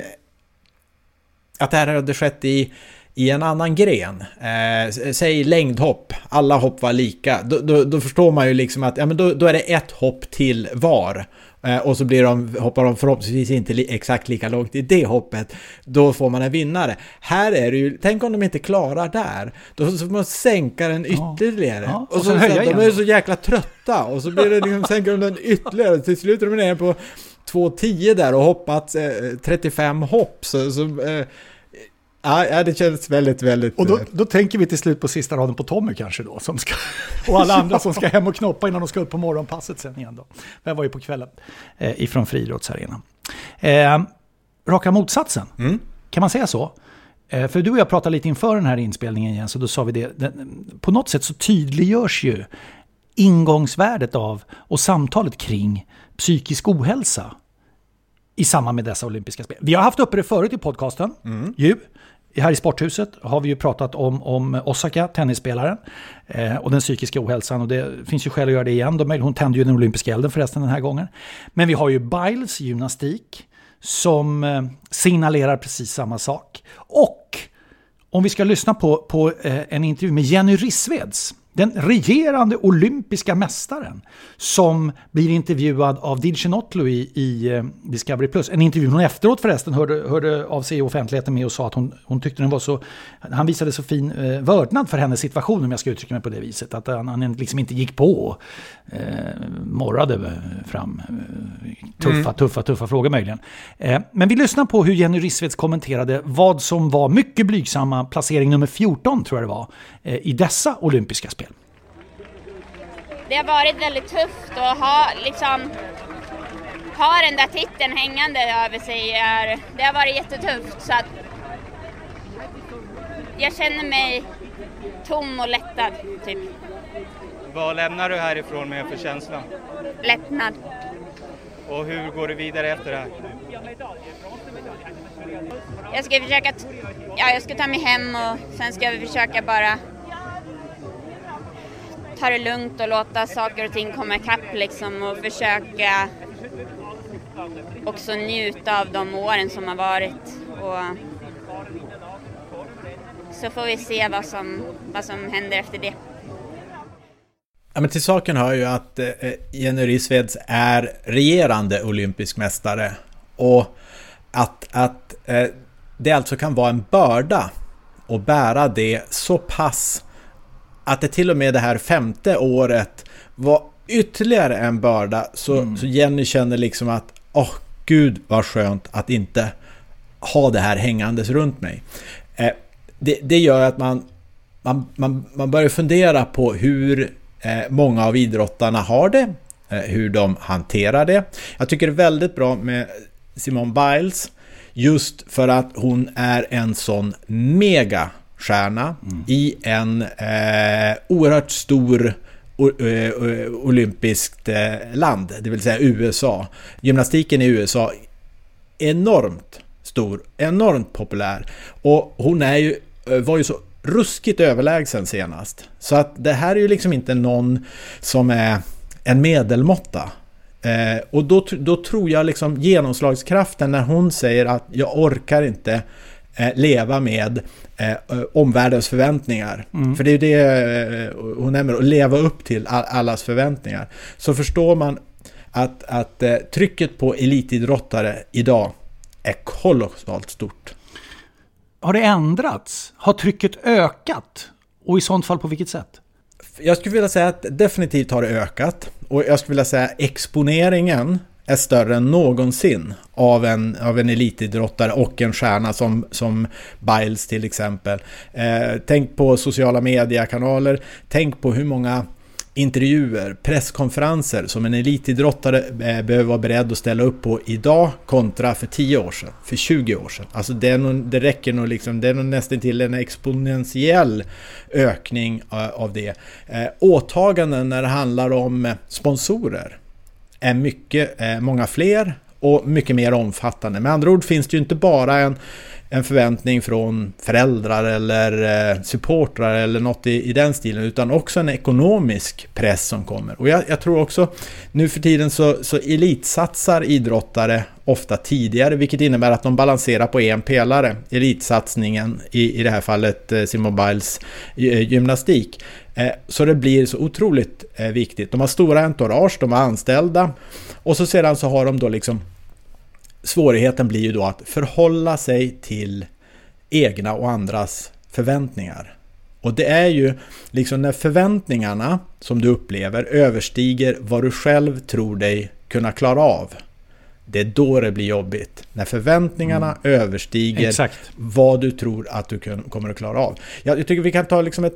att det här hade skett i en annan gren, säg längdhopp, alla hopp var lika, då förstår man ju liksom att ja, men då är det 1 hopp till var, och så hoppar de förhoppningsvis inte exakt lika långt i det hoppet, då får man en vinnare. Här är det ju, tänk om de inte klarar där, då får man sänka den ytterligare, ja. och så de är så jäkla trötta, och så blir det liksom, sänker de den ytterligare, till slut är de nere på 2,10 där och hoppat 35 hopp, ja, det känns väldigt, väldigt... Och då tänker vi till slut på sista raden på Tommy kanske då, som ska, och alla andra som ska hem och knoppa innan de ska upp på morgonpasset sen igen då. Det var ju på kvällen ifrån friidrottsarenan. Raka motsatsen, kan man säga så? För du och jag pratade lite inför den här inspelningen igen, så då sa vi det. På något sätt så tydliggörs ju ingångsvärdet av och samtalet kring psykisk ohälsa i samband med dessa olympiska spel. Vi har haft uppe det förut i podcasten. Här i Sporthuset har vi ju pratat om Osaka, tennisspelaren, och den psykiska ohälsan. Och det finns ju skäl att göra det igen. Hon tände ju den olympiska elden förresten den här gången. Men vi har ju Biles gymnastik som signalerar precis samma sak. Och om vi ska lyssna på en intervju med Jenny Rissveds, den regerande olympiska mästaren, som blir intervjuad av Dilshin Otlu i Discovery Plus. En intervju hon efteråt förresten hörde av sig i offentligheten med och sa att hon tyckte den var så, han visade så fin vördnad för hennes situation, om jag ska uttrycka mig på det viset, att han liksom inte gick på och morrade fram tuffa frågor möjligen. Men vi lyssnar på hur Jenny Rissveds kommenterade vad som var mycket blygsamma placering nummer 14, tror jag det var, i dessa olympiska spel. det har varit väldigt tufft att ha den där titeln hängande över sig. Det har varit jättetufft, så att jag känner mig tom och lättad typ. Vad lämnar du härifrån med för känsla? Lättnad. Och hur går du vidare efter det här? Jag ska ta mig hem och sen ska vi försöka bara ta det lugnt och låta saker och ting komma ikapp liksom, och försöka också njuta av de åren som har varit, och så får vi se vad som händer efter det. Ja, men till saken hör ju att Jenny Rissveds är regerande olympisk mästare, och att det alltså kan vara en börda att bära det så pass att det till och med det här 5:e året var ytterligare en börda, så Jenny känner liksom att gud vad skönt att inte ha det här hängandes runt mig. Det gör att man börjar fundera på hur många av idrottarna har det, hur de hanterar det. Jag tycker det är väldigt bra med Simone Biles, just för att hon är en sån mega stjärna i en oerhört stor olympiskt land, det vill säga USA. Gymnastiken i USA är enormt stor, enormt populär, och hon var ju så ruskigt överlägsen senast. Så att det här är ju liksom inte någon som är en medelmåtta. Och då tror jag liksom genomslagskraften när hon säger att jag orkar inte leva med omvärldens förväntningar. För det är ju det hon nämner, att leva upp till allas förväntningar. Så förstår man att trycket på elitidrottare idag är kolossalt stort. Har det ändrats? Har trycket ökat? Och i sånt fall på vilket sätt? Jag skulle vilja säga att definitivt har det ökat. Och jag skulle vilja säga att exponeringen är större än någonsin av en elitidrottare och en stjärna som Biles till exempel. Tänk på sociala mediekanaler, tänk på hur många intervjuer, presskonferenser som en elitidrottare behöver vara beredd att ställa upp på idag kontra för 10 år sedan, för 20 år sedan. Alltså det räcker nog liksom, det är nog nästan till en exponentiell ökning av det. Åtaganden när det handlar om sponsorer är många fler och mycket mer omfattande. Med andra ord finns det ju inte bara en förväntning från föräldrar eller supportrar eller något i den stilen, utan också en ekonomisk press som kommer. Och jag tror också nu för tiden så elitsatsar idrottare ofta tidigare, vilket innebär att de balanserar på en pelare. Elitsatsningen, i det här fallet Simone Biles gymnastik. Så det blir så otroligt viktigt. De har stora entourage, de har anställda, och så sedan så har de då liksom, svårigheten blir ju då att förhålla sig till egna och andras förväntningar. Och det är ju liksom när förväntningarna som du upplever överstiger vad du själv tror dig kunna klara av. Det är då det blir jobbigt. När förväntningarna överstiger vad du tror att du kommer att klara av. Jag tycker vi kan ta liksom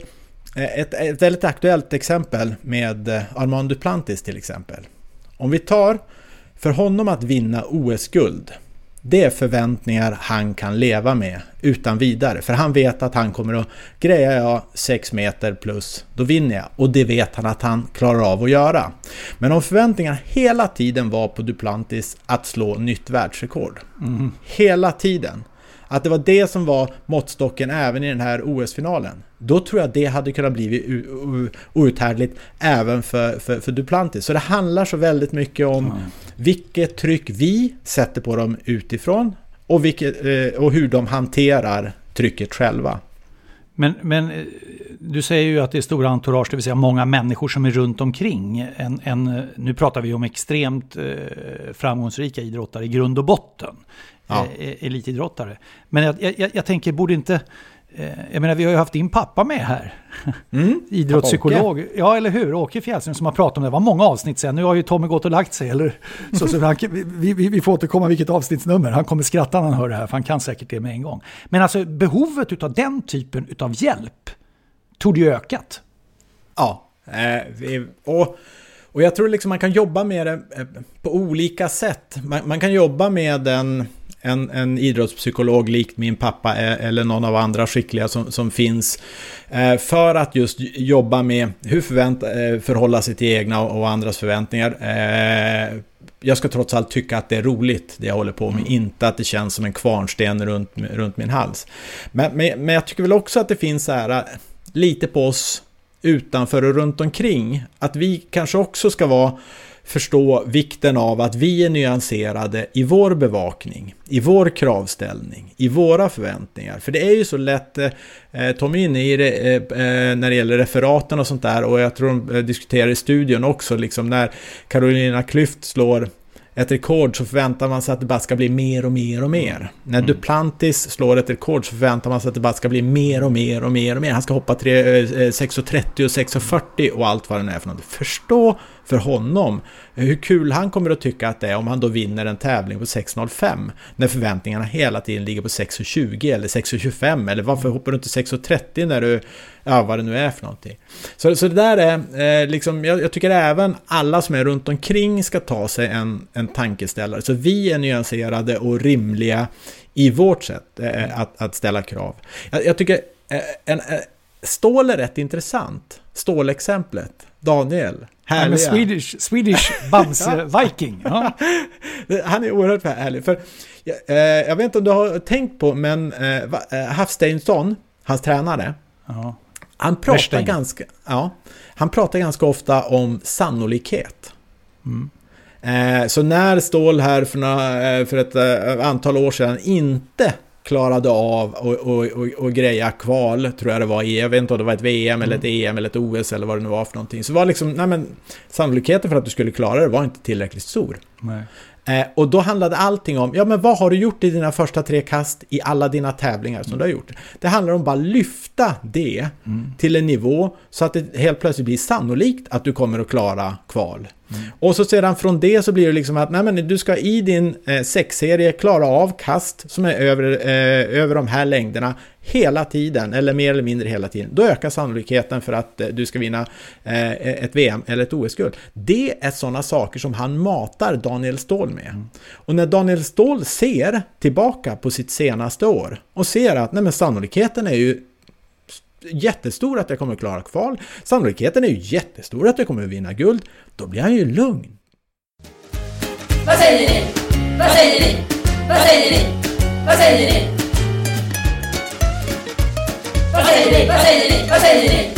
ett väldigt aktuellt exempel med Armand Duplantis till exempel. Om vi tar för honom att vinna OS-guld, det är förväntningar han kan leva med utan vidare. För han vet att han kommer att greja 6 meter plus, då vinner jag. Och det vet han att han klarar av att göra. Men om förväntningarna hela tiden var på Duplantis att slå nytt världsrekord. Hela tiden. Att det var det som var måttstocken även i den här OS-finalen. Då tror jag det hade kunnat bli outhärdligt även för Duplantis. Så det handlar så väldigt mycket om vilket tryck vi sätter på dem utifrån och hur de hanterar trycket själva. Men du säger ju att det är stora entourage, det vill säga många människor som är runt omkring. Nu pratar vi om extremt framgångsrika idrottare i grund och botten. Elitidrottare. Men jag tänker, borde inte... Jag menar, vi har ju haft din pappa med här. Idrottspsykolog. Ja, eller hur? Åke Fjällström som har pratat om det. Det var många avsnitt sen. Nu har ju Tommy gått och lagt sig. Eller? Så vi får återkomma vilket avsnittsnummer. Han kommer skratta när han hör det här. För han kan säkert det med en gång. Men alltså behovet av den typen av hjälp tog ju ökat. Ja. Och jag tror liksom man kan jobba med det på olika sätt. Man kan jobba med en idrottspsykolog likt min pappa eller någon av andra skickliga som finns för att just jobba med hur förhålla sig till egna och andras förväntningar. Jag ska trots allt tycka att det är roligt det jag håller på med, inte att det känns som en kvarnsten runt min hals. Men jag tycker väl också att det finns så här lite på oss utanför och runt omkring, att vi kanske också ska förstå vikten av att vi är nyanserade i vår bevakning, i vår kravställning, i våra förväntningar. För det är ju så lätt, Tommy är inne i det när det gäller referaten och sånt där, och jag tror de diskuterar i studion också, liksom när Carolina Klüft slår ett rekord så förväntar man sig att det bara ska bli mer och mer och mer. När Duplantis slår ett rekord så förväntar man sig att det bara ska bli mer och mer och mer och mer. Han ska hoppa 6,30 och 6,40 och allt vad det är för något. Förstå för honom hur kul han kommer att tycka att det är om han då vinner en tävling på 6,05 när förväntningarna hela tiden ligger på 6,20 eller 6,25, eller varför hoppar du inte 6,30 när du, vad det nu är för någonting. Så det där är liksom, jag tycker även alla som är runt omkring ska ta sig en tankeställare. Så vi är nyanserade och rimliga i vårt sätt att ställa krav. Jag tycker stål är rätt intressant. Stålexemplet. Daniel. Härliga. Swedish Bamse Viking. Ja. Han är oerhört härlig. För jag vet inte om du har tänkt på, men Hafsteinsson, hans tränare, han pratar ganska ofta om sannolikhet. Så när Ståhl här för ett antal år sedan inte klarade av och greja kval, tror jag det var, jag vet inte om det var ett VM eller ett EM eller ett OS eller vad det nu var för någonting, så var liksom, sannolikheten för att du skulle klara det var inte tillräckligt stor. Nej. Och då handlade allting om, men vad har du gjort i dina första 3 kast i alla dina tävlingar som du har gjort? Det handlar om bara lyfta det till en nivå så att det helt plötsligt blir sannolikt att du kommer att klara kval. Och så sedan från det så blir det liksom att du ska i din 6-serie klara av kast som är över de här längderna hela tiden, eller mer eller mindre hela tiden. Då ökar sannolikheten för att du ska vinna ett VM eller ett OS-guld. Det är sådana saker som han matar Daniel Ståhl med. Och när Daniel Ståhl ser tillbaka på sitt senaste år och ser att sannolikheten är ju jättestor att jag kommer att klara kval, sannolikheten är ju jättestor att jag kommer att vinna guld, då blir han ju lugn. Vad säger ni? Vad säger ni? Vad säger ni? Vad säger ni? Vad säger ni? Vad säger ni? Vad säger ni?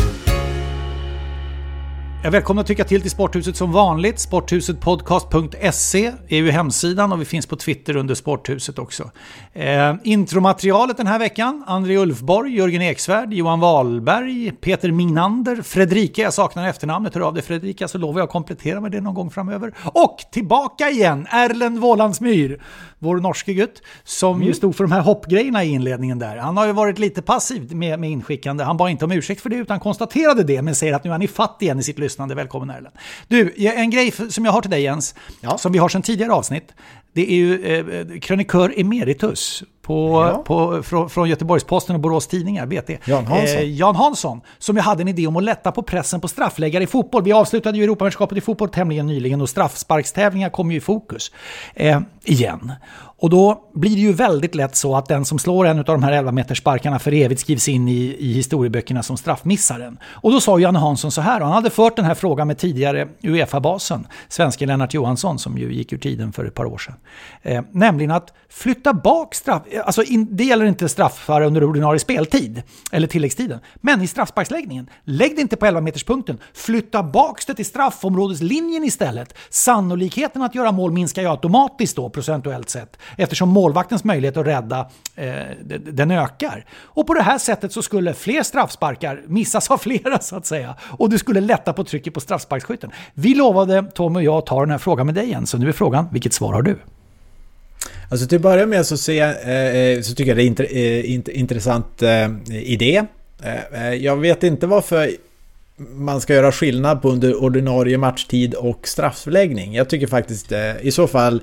Jag välkomnar att tycka till Sporthuset som vanligt. Sporthusetpodcast.se är ju hemsidan och vi finns på Twitter under Sporthuset också. Intromaterialet den här veckan: André Ulfborg, Jörgen Eksvärd, Johan Wahlberg, Peter Mignander, Fredrika, jag saknar efternamnet, hör av dig Fredrika så lovar jag att komplettera med det någon gång framöver. Och tillbaka igen, Erlend Vålandsmyr, vår norske gutt, som ju stod för de här hoppgrejerna i inledningen där. Han har ju varit lite passiv med inskickande. Han bara inte om ursäkt för det utan konstaterade det, men säger att nu är han i fatt igen i sitt lyssnande. Välkommen Erlend. Du, en grej som jag har till dig Jens, som vi har sedan tidigare avsnitt, det är ju krönikör emeritus från Göteborgs-Posten och Borås Tidningar, BT. Jan Hansson, som jag hade en idé om att lätta på pressen på straffläggare i fotboll. Vi avslutade ju Europamästerskapet i fotboll tämligen nyligen och straffsparkstävlingar kommer ju i fokus igen. Och då blir det ju väldigt lätt så att den som slår en av de här 11-metersparkarna för evigt skrivs in i historieböckerna som straffmissaren. Och då sa Jan Hansson så här, och han hade fört den här frågan med tidigare UEFA-basen, svensken Lennart Johansson, som ju gick ur tiden för ett par år sedan. Nämligen att flytta bak straff, alltså det gäller inte straffare under ordinarie speltid eller tilläggstiden, men i straffsparksläggningen, lägg det inte på 11-meterspunkten, flytta bak det till straffområdeslinjen istället. Sannolikheten att göra mål minskar ju automatiskt då, procentuellt sett, eftersom målvaktens möjlighet att rädda den ökar. Och på det här sättet så skulle fler straffsparkar missas av flera så att säga, och du skulle lätta på trycket på straffsparksskytten. Vi lovade, Tom och jag, att ta den här frågan med dig igen, så nu är frågan, vilket svar har du? Alltså till att börja med så tycker jag det är en intressant idé. Jag vet inte varför man ska göra skillnad på under ordinarie matchtid och straffläggning. Jag tycker faktiskt i så fall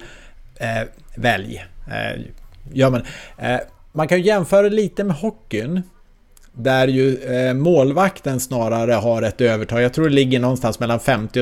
välj. Man kan ju jämföra lite med hockeyn. där ju målvakten snarare har ett övertag. Jag tror det ligger någonstans mellan 50 och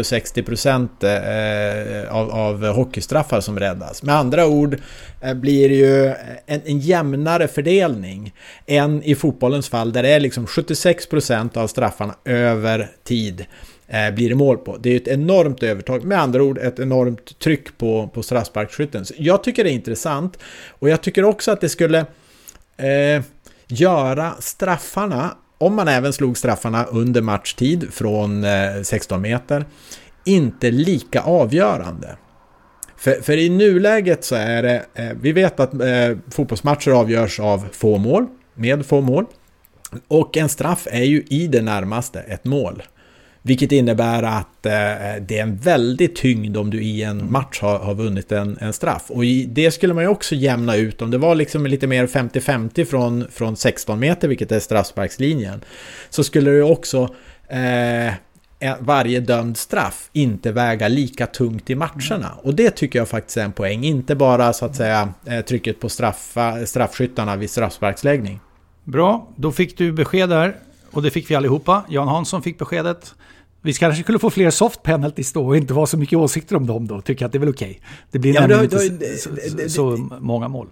60% av hockeystraffar som räddas. Med andra ord blir det ju en jämnare fördelning än i fotbollens fall, där det är liksom 76% av straffarna över tid blir det mål på. Det är ett enormt övertag, med andra ord ett enormt tryck på straffsparksskytten. Så jag tycker det är intressant, och jag tycker också att det skulle göra straffarna, om man även slog straffarna under matchtid från 16 meter, inte lika avgörande. För i nuläget så är det, vi vet att fotbollsmatcher avgörs av med få mål, och en straff är ju i det närmaste ett mål. Vilket innebär att det är en väldigt tyngd om du i en match har vunnit en straff. Och det skulle man ju också jämna ut om det var liksom lite mer 50-50 från 16 meter, vilket är straffsparkslinjen. Så skulle det också varje dömd straff inte väga lika tungt i matcherna. Och det tycker jag faktiskt är en poäng. Inte bara så att säga trycket på straffskyttarna vid straffsparksläggning. Bra, då fick du besked där. Och det fick vi allihopa. Jan Hansson fick beskedet. Vi kanske skulle få fler soft penalties då och inte vara så mycket åsikter om dem då. Tycker att det är väl okej. Det blir nämligen inte så många mål.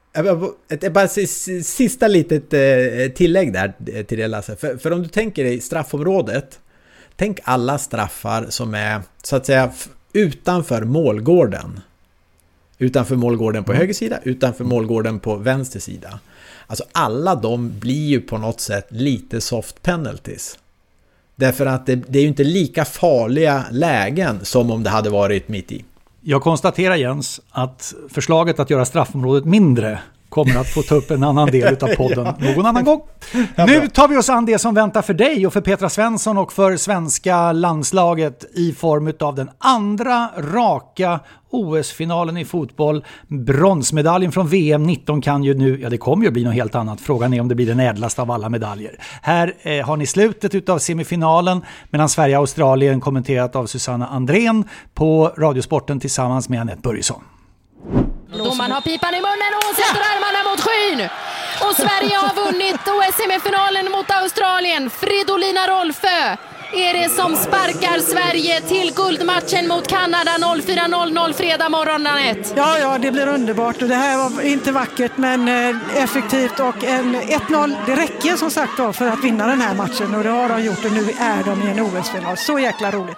Bara sista litet tillägg där till det, Lasse. För om du tänker i straffområdet, tänk alla straffar som är så att säga utanför målgården. Utanför målgården på höger sida, utanför målgården på vänster sida. Alltså alla de blir ju på något sätt lite soft penalties. Därför att det är ju inte lika farliga lägen som om det hade varit mitt i. Jag konstaterar, Jens, att förslaget att göra straffområdet mindre kommer att få ta upp en annan del av podden någon annan gång. Nu tar vi oss an det som väntar för dig och för Petra Svensson och för svenska landslaget i form av den andra raka OS-finalen i fotboll. Bronsmedaljen från VM 19 kan ju nu, det kommer ju bli något helt annat. Frågan är om det blir den ädlaste av alla medaljer. Här har ni slutet av semifinalen mellan Sverige och Australien, kommenterat av Susanna Andrén på Radiosporten tillsammans med Annette Börjesson. Domaren har pipan i munnen och sätter armarna mot skyn. Och Sverige har vunnit OS-semifinalen mot Australien. Fridolina Rolfö är det som sparkar Sverige till guldmatchen mot Kanada 04.00 fredag morgon, Anette. Ja, det blir underbart. Och det här var inte vackert men effektivt, och en 1-0, det räcker som sagt då för att vinna den här matchen, och det har de gjort, och nu är de i en OS-final. Så jäkla roligt.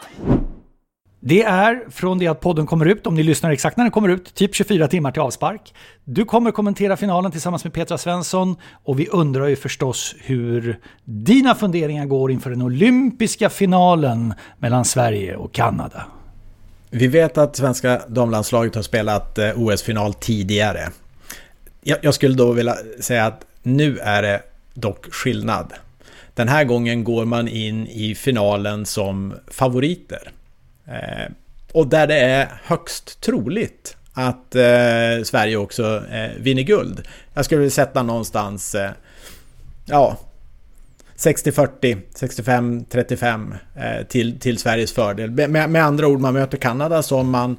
Det är från det att podden kommer ut, om ni lyssnar exakt när den kommer ut, typ 24 timmar till avspark. Du kommer kommentera finalen tillsammans med Petra Svensson, och vi undrar ju förstås hur dina funderingar går inför den olympiska finalen mellan Sverige och Kanada. Vi vet att svenska damlandslaget har spelat OS-final tidigare. Jag skulle då vilja säga att nu är det dock skillnad. Den här gången går man in i finalen som favoriter. Och där det är högst troligt att Sverige också vinner guld. Jag skulle vilja sätta någonstans 60-40, 65-35 till Sveriges fördel. Med andra ord, man möter Kanada som man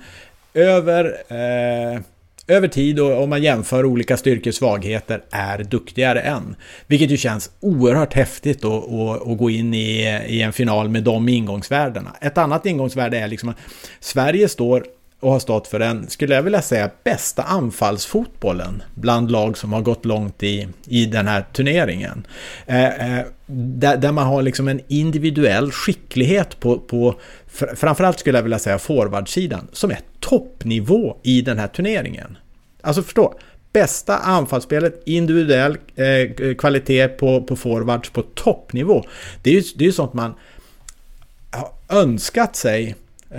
över tid, och om man jämför olika styrkesvagheter, är duktigare än. Vilket ju känns oerhört häftigt att gå in i en final med de ingångsvärdena. Ett annat ingångsvärde är liksom att Sverige står och har stått för den, skulle jag vilja säga, bästa anfallsfotbollen bland lag som har gått långt i den här turneringen. Där man har liksom en individuell skicklighet på framförallt skulle jag vilja säga forwardsidan, som är toppnivå i den här turneringen. Alltså förstå, bästa anfallsspelet, individuell kvalitet på forwards på toppnivå. Det är ju sånt man har önskat sig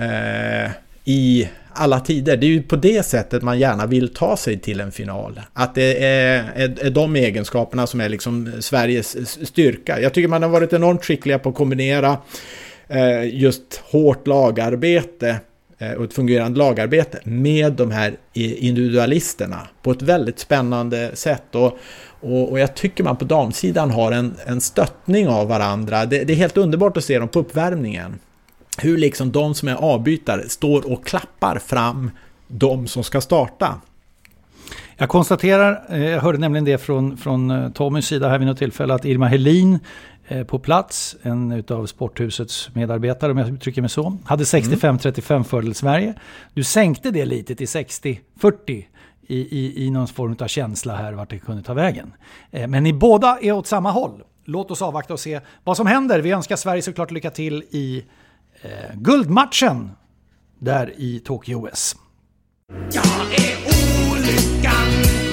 i alla tider. Det är ju på det sättet man gärna vill ta sig till en final. Att det är de egenskaperna som är liksom Sveriges styrka. Jag tycker man har varit enormt skickliga på att kombinera just hårt lagarbete och ett fungerande lagarbete med de här individualisterna på ett väldigt spännande sätt. Och jag tycker man på damsidan har en stöttning av varandra. Det är helt underbart att se dem på uppvärmningen. Hur liksom de som är avbytare står och klappar fram de som ska starta. Jag konstaterar, jag hörde nämligen det från Tommys sida här vid något tillfälle, att Irma Helin på plats, en av Sporthusets medarbetare om jag uttrycker mig så, hade 65-35 fördel Sverige. Du sänkte det lite till 60-40 i någon form av känsla här vart det kunde ta vägen. Men ni båda är åt samma håll. Låt oss avvakta och se vad som händer. Vi önskar Sverige såklart lycka till i guldmatchen där i Tokyo OS. Jag är olyckan,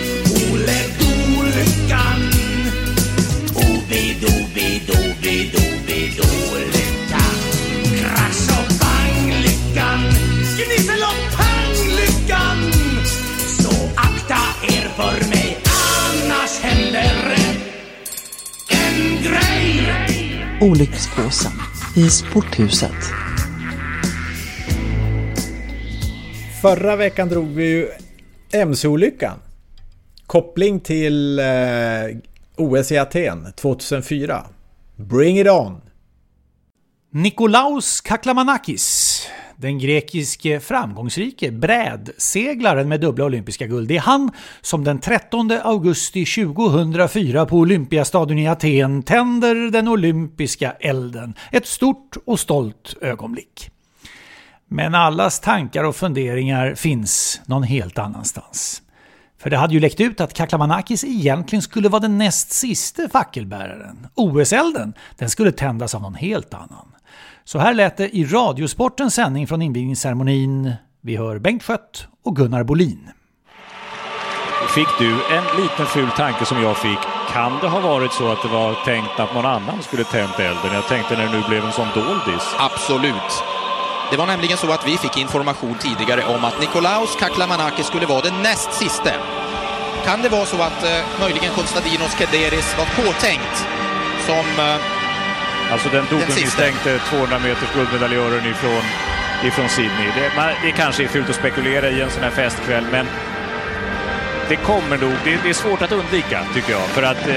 olyckan. Olyckan. Krasch och bang-lyckan. Gnissel och pang-lyckan. Så akta er för mig, annars händer en grej. Olyckspåsen i Sporthuset. Förra veckan drog vi ju MC-olyckan. Koppling till OS i Aten 2004. Bring it on! Nikolaos Kaklamanakis, den grekiske framgångsrike brädseglaren med dubbla olympiska guld. Det är han som den 13 augusti 2004 på Olympiastadion i Aten tänder den olympiska elden. Ett stort och stolt ögonblick. Men allas tankar och funderingar finns någon helt annanstans. För det hade ju läckt ut att Kaklamanakis egentligen skulle vara den näst sista fackelbäraren. OS-elden, den skulle tändas av någon helt annan. Så här lät det i Radiosportens sändning från invigningsceremonin. Vi hör Bengt Schött och Gunnar Bolin. Fick du en liten ful tanke som jag fick? Kan det ha varit så att det var tänkt att någon annan skulle tänt elden? Jag tänkte när det nu blev en sån doldis. Absolut. Det var nämligen så att vi fick information tidigare om att Nikolaos Kaklamanakis skulle vara den näst siste. Kan det vara så att möjligen Konstantinos Kederis var påtänkt som alltså den dopingmisstänkte 200 meters guldmedaljören ifrån Sydney. Det kanske är fult att spekulera i en sån här festkväll, men det kommer nog. Det är svårt att undvika tycker jag. För att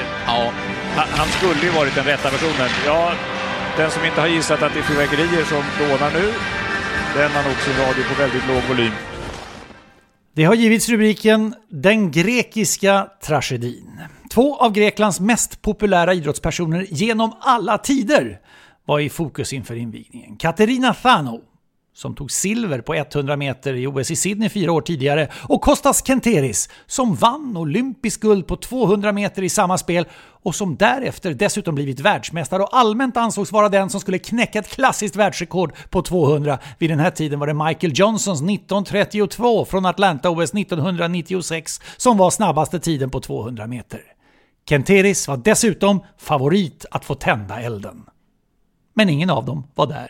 han skulle ju varit den rätta versionen. Ja, den som inte har gissat att det är fyrverkerier som lånar nu, den har nog sin radio på väldigt låg volym. Det har givits rubriken Den grekiska tragedin. 2 av Greklands mest populära idrottspersoner genom alla tider var i fokus inför invigningen. Katerina Thano, som tog silver på 100 meter i OS i Sydney 4 år tidigare, och Kostas Kenteris, som vann olympisk guld på 200 meter i samma spel och som därefter dessutom blivit världsmästare och allmänt ansågs vara den som skulle knäcka ett klassiskt världsrekord på 200. Vid den här tiden var det Michael Johnsons 19:32 från Atlanta OS 1996 som var snabbaste tiden på 200 meter. Kenteris var dessutom favorit att få tända elden. Men ingen av dem var där.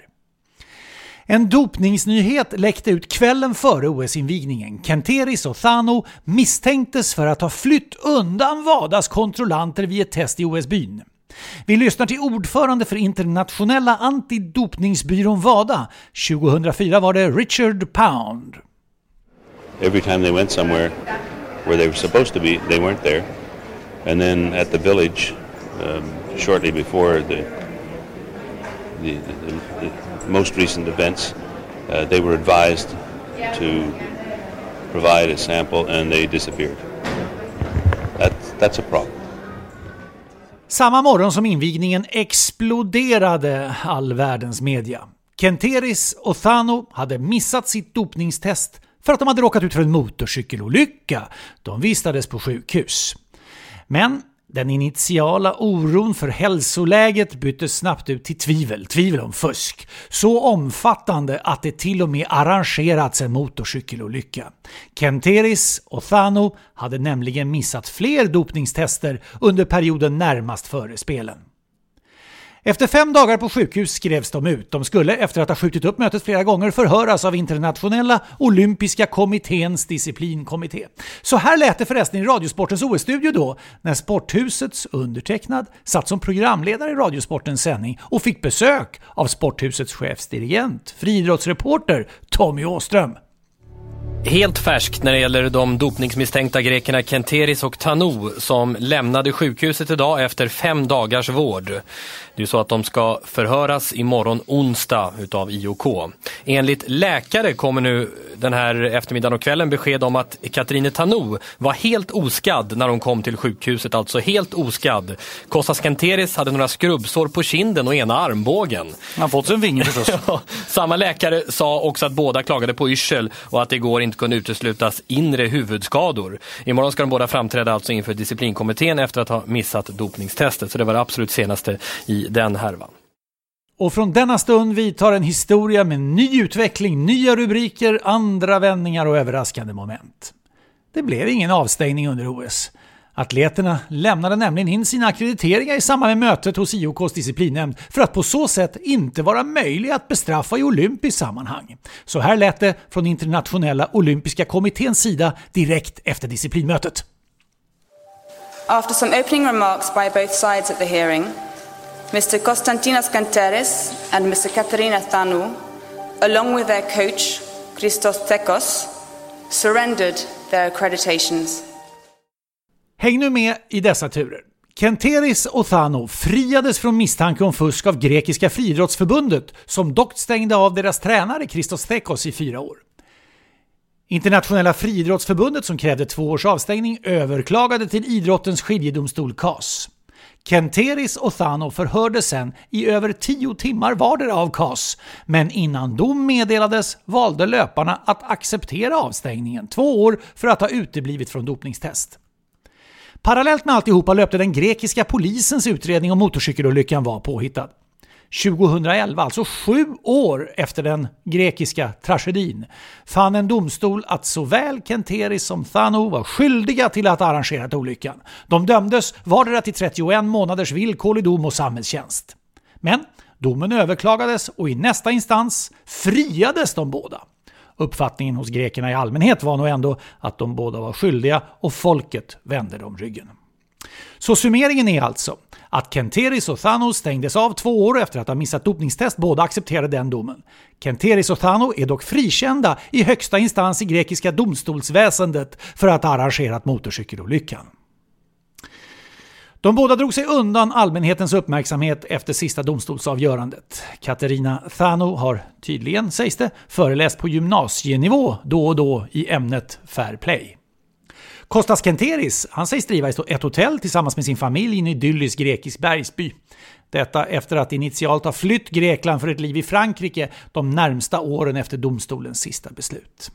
En dopningsnyhet läckte ut kvällen före OS-invigningen. Kenteris och Thano misstänktes för att ha flytt undan WADAs kontrollanter vid ett test i OS-byn. Vi lyssnar till ordförande för internationella antidopningsbyrån WADA. 2004 var det Richard Pound. Every time they went somewhere where they were supposed to be, they weren't there. And then at the village, shortly before the most recent events, they were advised to provide a sample and they disappeared. That's a problem. Samma morgon som invigningen exploderade all världens media. Kenteris och Thano hade missat sitt dopningstest för att de hade råkat ut för en motorcykelolycka. De vistades på sjukhus. Men den initiala oron för hälsoläget byttes snabbt ut till tvivel om fusk. Så omfattande att det till och med arrangerats en motorcykelolycka. Kenteris och Thano hade nämligen missat fler dopningstester under perioden närmast före spelen. Efter 5 dagar på sjukhus skrevs de ut. De skulle, efter att ha skjutit upp mötet flera gånger, förhöras av internationella olympiska kommitténs disciplinkommitté. Så här lät det förresten i Radiosportens OS-studio då, när Sporthusets undertecknad satt som programledare i Radiosportens sändning och fick besök av Sporthusets chefsdirigent, friidrottsreporter Tommy Åström. Helt färskt när det gäller de dopningsmisstänkta grekerna Kenteris och Tanou som lämnade sjukhuset idag efter 5 dagars vård. Det är så att de ska förhöras imorgon onsdag utav IOK. Enligt läkare kommer nu den här eftermiddagen och kvällen besked om att Katarina Tanou var helt oskadd när hon kom till sjukhuset, alltså helt oskadd. Kostas Kenteris hade några skrubbsår på kinden och ena armbågen. Han fått en vinge förstås. Samma läkare sa också att båda klagade på yrsel och att det igår inte kunde uteslutas inre huvudskador. Imorgon ska de båda framträda alltså inför disciplinkommittén efter att ha missat dopningstestet. Så det var det absolut senaste i den härvan. Och från denna stund vidtar en historia med ny utveckling, nya rubriker, andra vändningar och överraskande moment. Det blev ingen avstängning under OS. Atleterna lämnade nämligen in sina akkrediteringar i samband med mötet hos IOKs disciplinnämnd för att på så sätt inte vara möjliga att bestraffa i olympiskt sammanhang. Så här lät det från internationella olympiska kommitténs sida direkt efter disciplinmötet. After some opening remarks by both sides at the hearing, Mr. Konstantinos Kenteris and Mr. Katerina Tanou, along with their coach, Christos Tekos, surrendered their accreditations. Häng nu med i dessa turer. Kenteris och Tanou friades från misstanke om fusk av grekiska friidrottsförbundet som dock stängde av deras tränare Christos Tekos i 4 år. Internationella friidrottsförbundet som krävde 2 års avstängning överklagade till idrottens skiljedomstol CAS. Kenteris och Tanou förhördes sen i över 10 timmar vardera av CAS, men innan dom meddelades valde löparna att acceptera avstängningen 2 år för att ha uteblivit från dopningstest. Parallellt med alltihopa löpte den grekiska polisens utredning om motorcykelolyckan var påhittad. 2011, alltså 7 år efter den grekiska tragedin, fann en domstol att såväl Kenteris som Tanou var skyldiga till att ha arrangerat olyckan. De dömdes vardera till 31 månaders villkorlig dom och samhällstjänst. Men domen överklagades och i nästa instans friades de båda. Uppfattningen hos grekerna i allmänhet var nog ändå att de båda var skyldiga och folket vände dem ryggen. Så summeringen är alltså att Kenteris och Tanou stängdes av 2 år efter att ha missat dopningstest. Båda accepterade den domen. Kenteris och Tanou är dock frikända i högsta instans i grekiska domstolsväsendet för att ha arrangerat motorcykelolyckan. De båda drog sig undan allmänhetens uppmärksamhet efter sista domstolsavgörandet. Katarina Tanou har tydligen, sägs det, föreläst på gymnasienivå då och då i ämnet fair play. Kostas Kenteris, han sägs driva ett hotell tillsammans med sin familj i en idyllisk grekisk bergsby. Detta efter att initialt ha flytt Grekland för ett liv i Frankrike de närmsta åren efter domstolens sista beslut.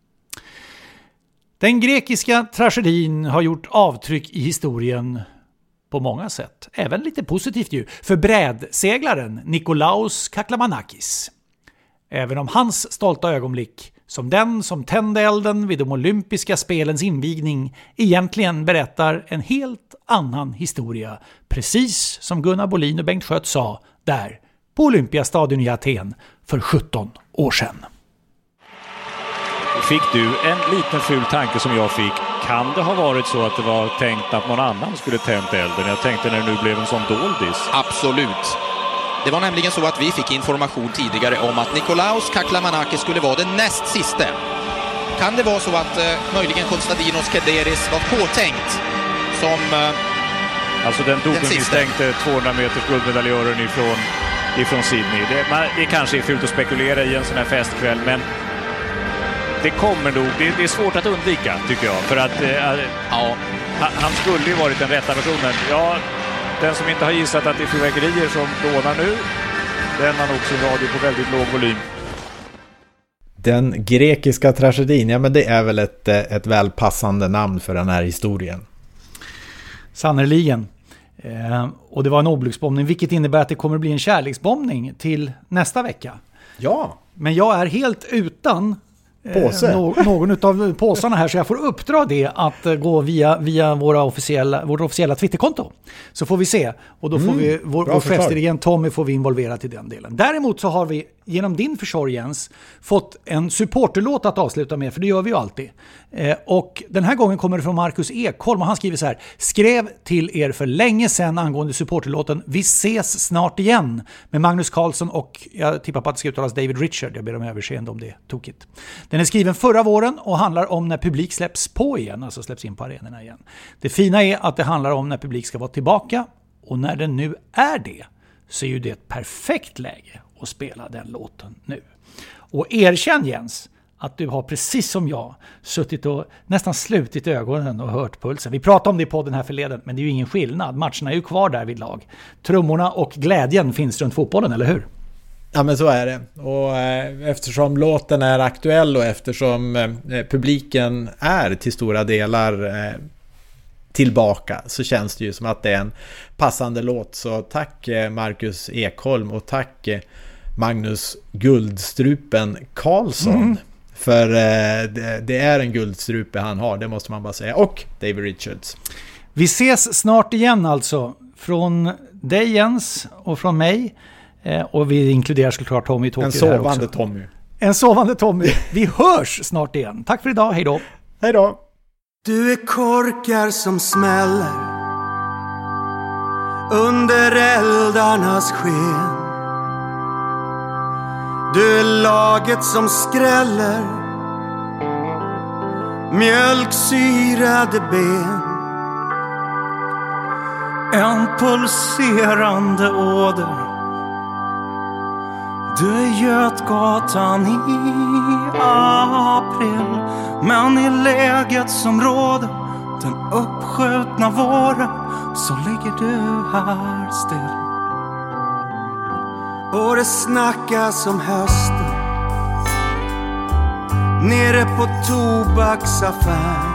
Den grekiska tragedin har gjort avtryck i historien på många sätt. Även lite positivt ju, för brädseglaren Nikolaos Kaklamanakis. Även om hans stolta ögonblick, som den som tände elden vid de olympiska spelens invigning, egentligen berättar en helt annan historia. Precis som Gunnar Bolin och Bengt Schött sa där på Olympiastadion i Aten för 17 år sedan. Fick du en liten ful tanke som jag fick? Kan det ha varit så att det var tänkt att någon annan skulle tänt elden? Jag tänkte när det nu blev en sån doldis. Absolut. Det var nämligen så att vi fick information tidigare om att Nikolaos Kaklamanakis skulle vara den näst sista. Kan det vara så att möjligen Konstantinos Kenteris var påtänkt som alltså den dopingmisstänkte 200 meters guldmedaljören ifrån Sydney. Det kanske är fult att spekulera i en sån här festkväll, men det kommer nog, det är svårt att undvika tycker jag. För att han skulle ju varit den rätta versionen. Ja, den som inte har gissat att det är fyrverkerier som dånar nu, den har nog sin radio på väldigt låg volym. Den grekiska tragedin, ja men det är väl ett välpassande namn för den här historien. Sannerligen. Och det var en olycksbombning, vilket innebär att det kommer bli en kärleksbombning till nästa vecka. Ja. Men jag är helt utan någon av påsarna här, så jag får uppdra det att gå via vårt officiella Twitterkonto. Så får vi se. Och då får vi vår chefsdirigent Tommy får vi involvera till den delen. Däremot så har vi genom din försorg Jens, fått en supporterlåt att avsluta med, för det gör vi ju alltid. Och den här gången kommer det från Marcus Ekholm och han skriver så här: skrev till er för länge sedan angående supporterlåten Vi ses snart igen med Magnus Carlsson och jag tippar på att det ska uttalas David Richard. Jag ber om överseende om det är tokigt. Den är skriven förra våren och handlar om när publik släpps på igen, alltså släpps in på arenorna igen. Det fina är att det handlar om när publik ska vara tillbaka, och när den nu är det så är ju det ett perfekt läge att spela den låten nu. Och erkänn Jens att du har precis som jag suttit och nästan slutit ögonen och hört pulsen. Vi pratade om det på den här förleden, men det är ju ingen skillnad. Matcherna är ju kvar där vid lag. Trummorna och glädjen finns runt fotbollen, eller hur? Ja, men så är det. Och eftersom låten är aktuell och eftersom publiken är till stora delar tillbaka, så känns det ju som att det är en passande låt. Så tack Marcus Ekholm och tack Magnus Guldstrupen Karlsson. För det är en guldstrupe han har, det måste man bara säga. Och David Richards. Vi ses snart igen alltså. Från dig Jens och från mig. Och vi inkluderar såklart Tommy Tokyo. En sovande Tommy. En sovande Tommy. Vi hörs snart igen. Tack för idag, hej då. Hej då. Du är korkar som smäller under eldarnas sken. Du är laget som skräller mjölksyrade ben. En pulserande åder. Du är Götgatan i april. Men i läget som råder den uppskjutna våren så ligger du här still. Och det snackas om hösten nere på tobaksaffär.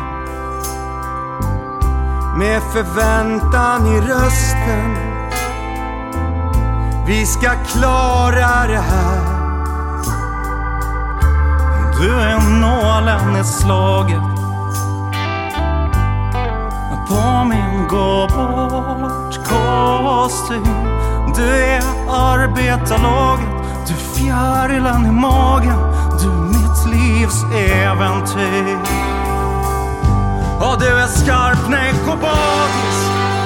Med förväntan i rösten. Vi ska klara det här. Du är nålen i slaget på min gå bort kostym. Du är arbetarlaget, du fjärilen i magen, du mitt livs äventyr. Och du är skarpnäck och bagis.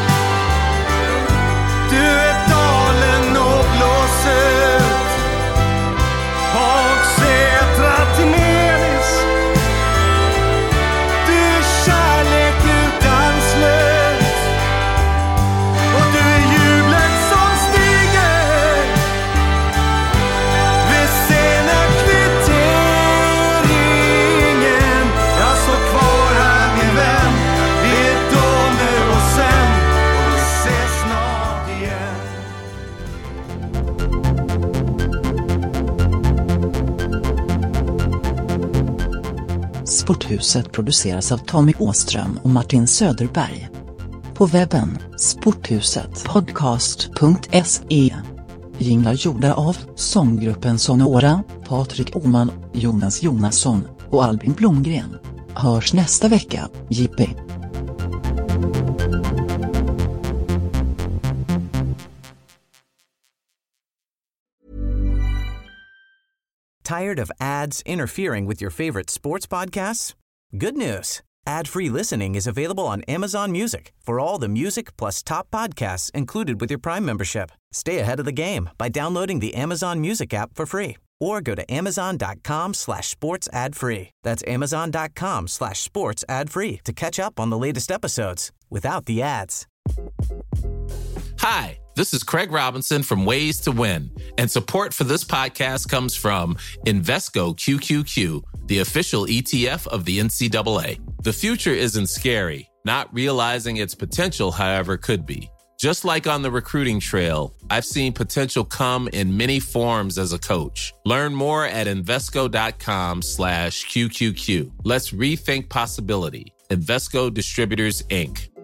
Du är dalen och blås ut. Och Sätra till Melis. Du är kärlek utan slut. Och du är jublet som stiger vid sena kvitteringen. Jag står kvar här min vän. Vi är då nu och sen. Och vi ses snart igen. Sporthuset produceras av Tommy Åström och Martin Söderberg. På webben sporthusetpodcast.se. Jinglar gjorda av sånggruppen Sonora, Patrik Åman, Jonas Jonasson och Albin Blomgren. Hörs nästa vecka, JP. Tired of ads interfering with your favorite sports podcasts? Good news. Ad-free listening is available on Amazon Music for all the music plus top podcasts included with your Prime membership. Stay ahead of the game by downloading the Amazon Music app for free or go to amazon.com/sports ad free. That's amazon.com/sports ad free to catch up on the latest episodes without the ads. Hi, this is Craig Robinson from Ways to Win, and support for this podcast comes from Invesco QQQ, the official ETF of the NCAA. The future isn't scary. Not realizing its potential, however, could be. Just like on the recruiting trail, I've seen potential come in many forms as a coach. Learn more at Invesco.com/QQQ. Let's rethink possibility. Invesco Distributors, Inc.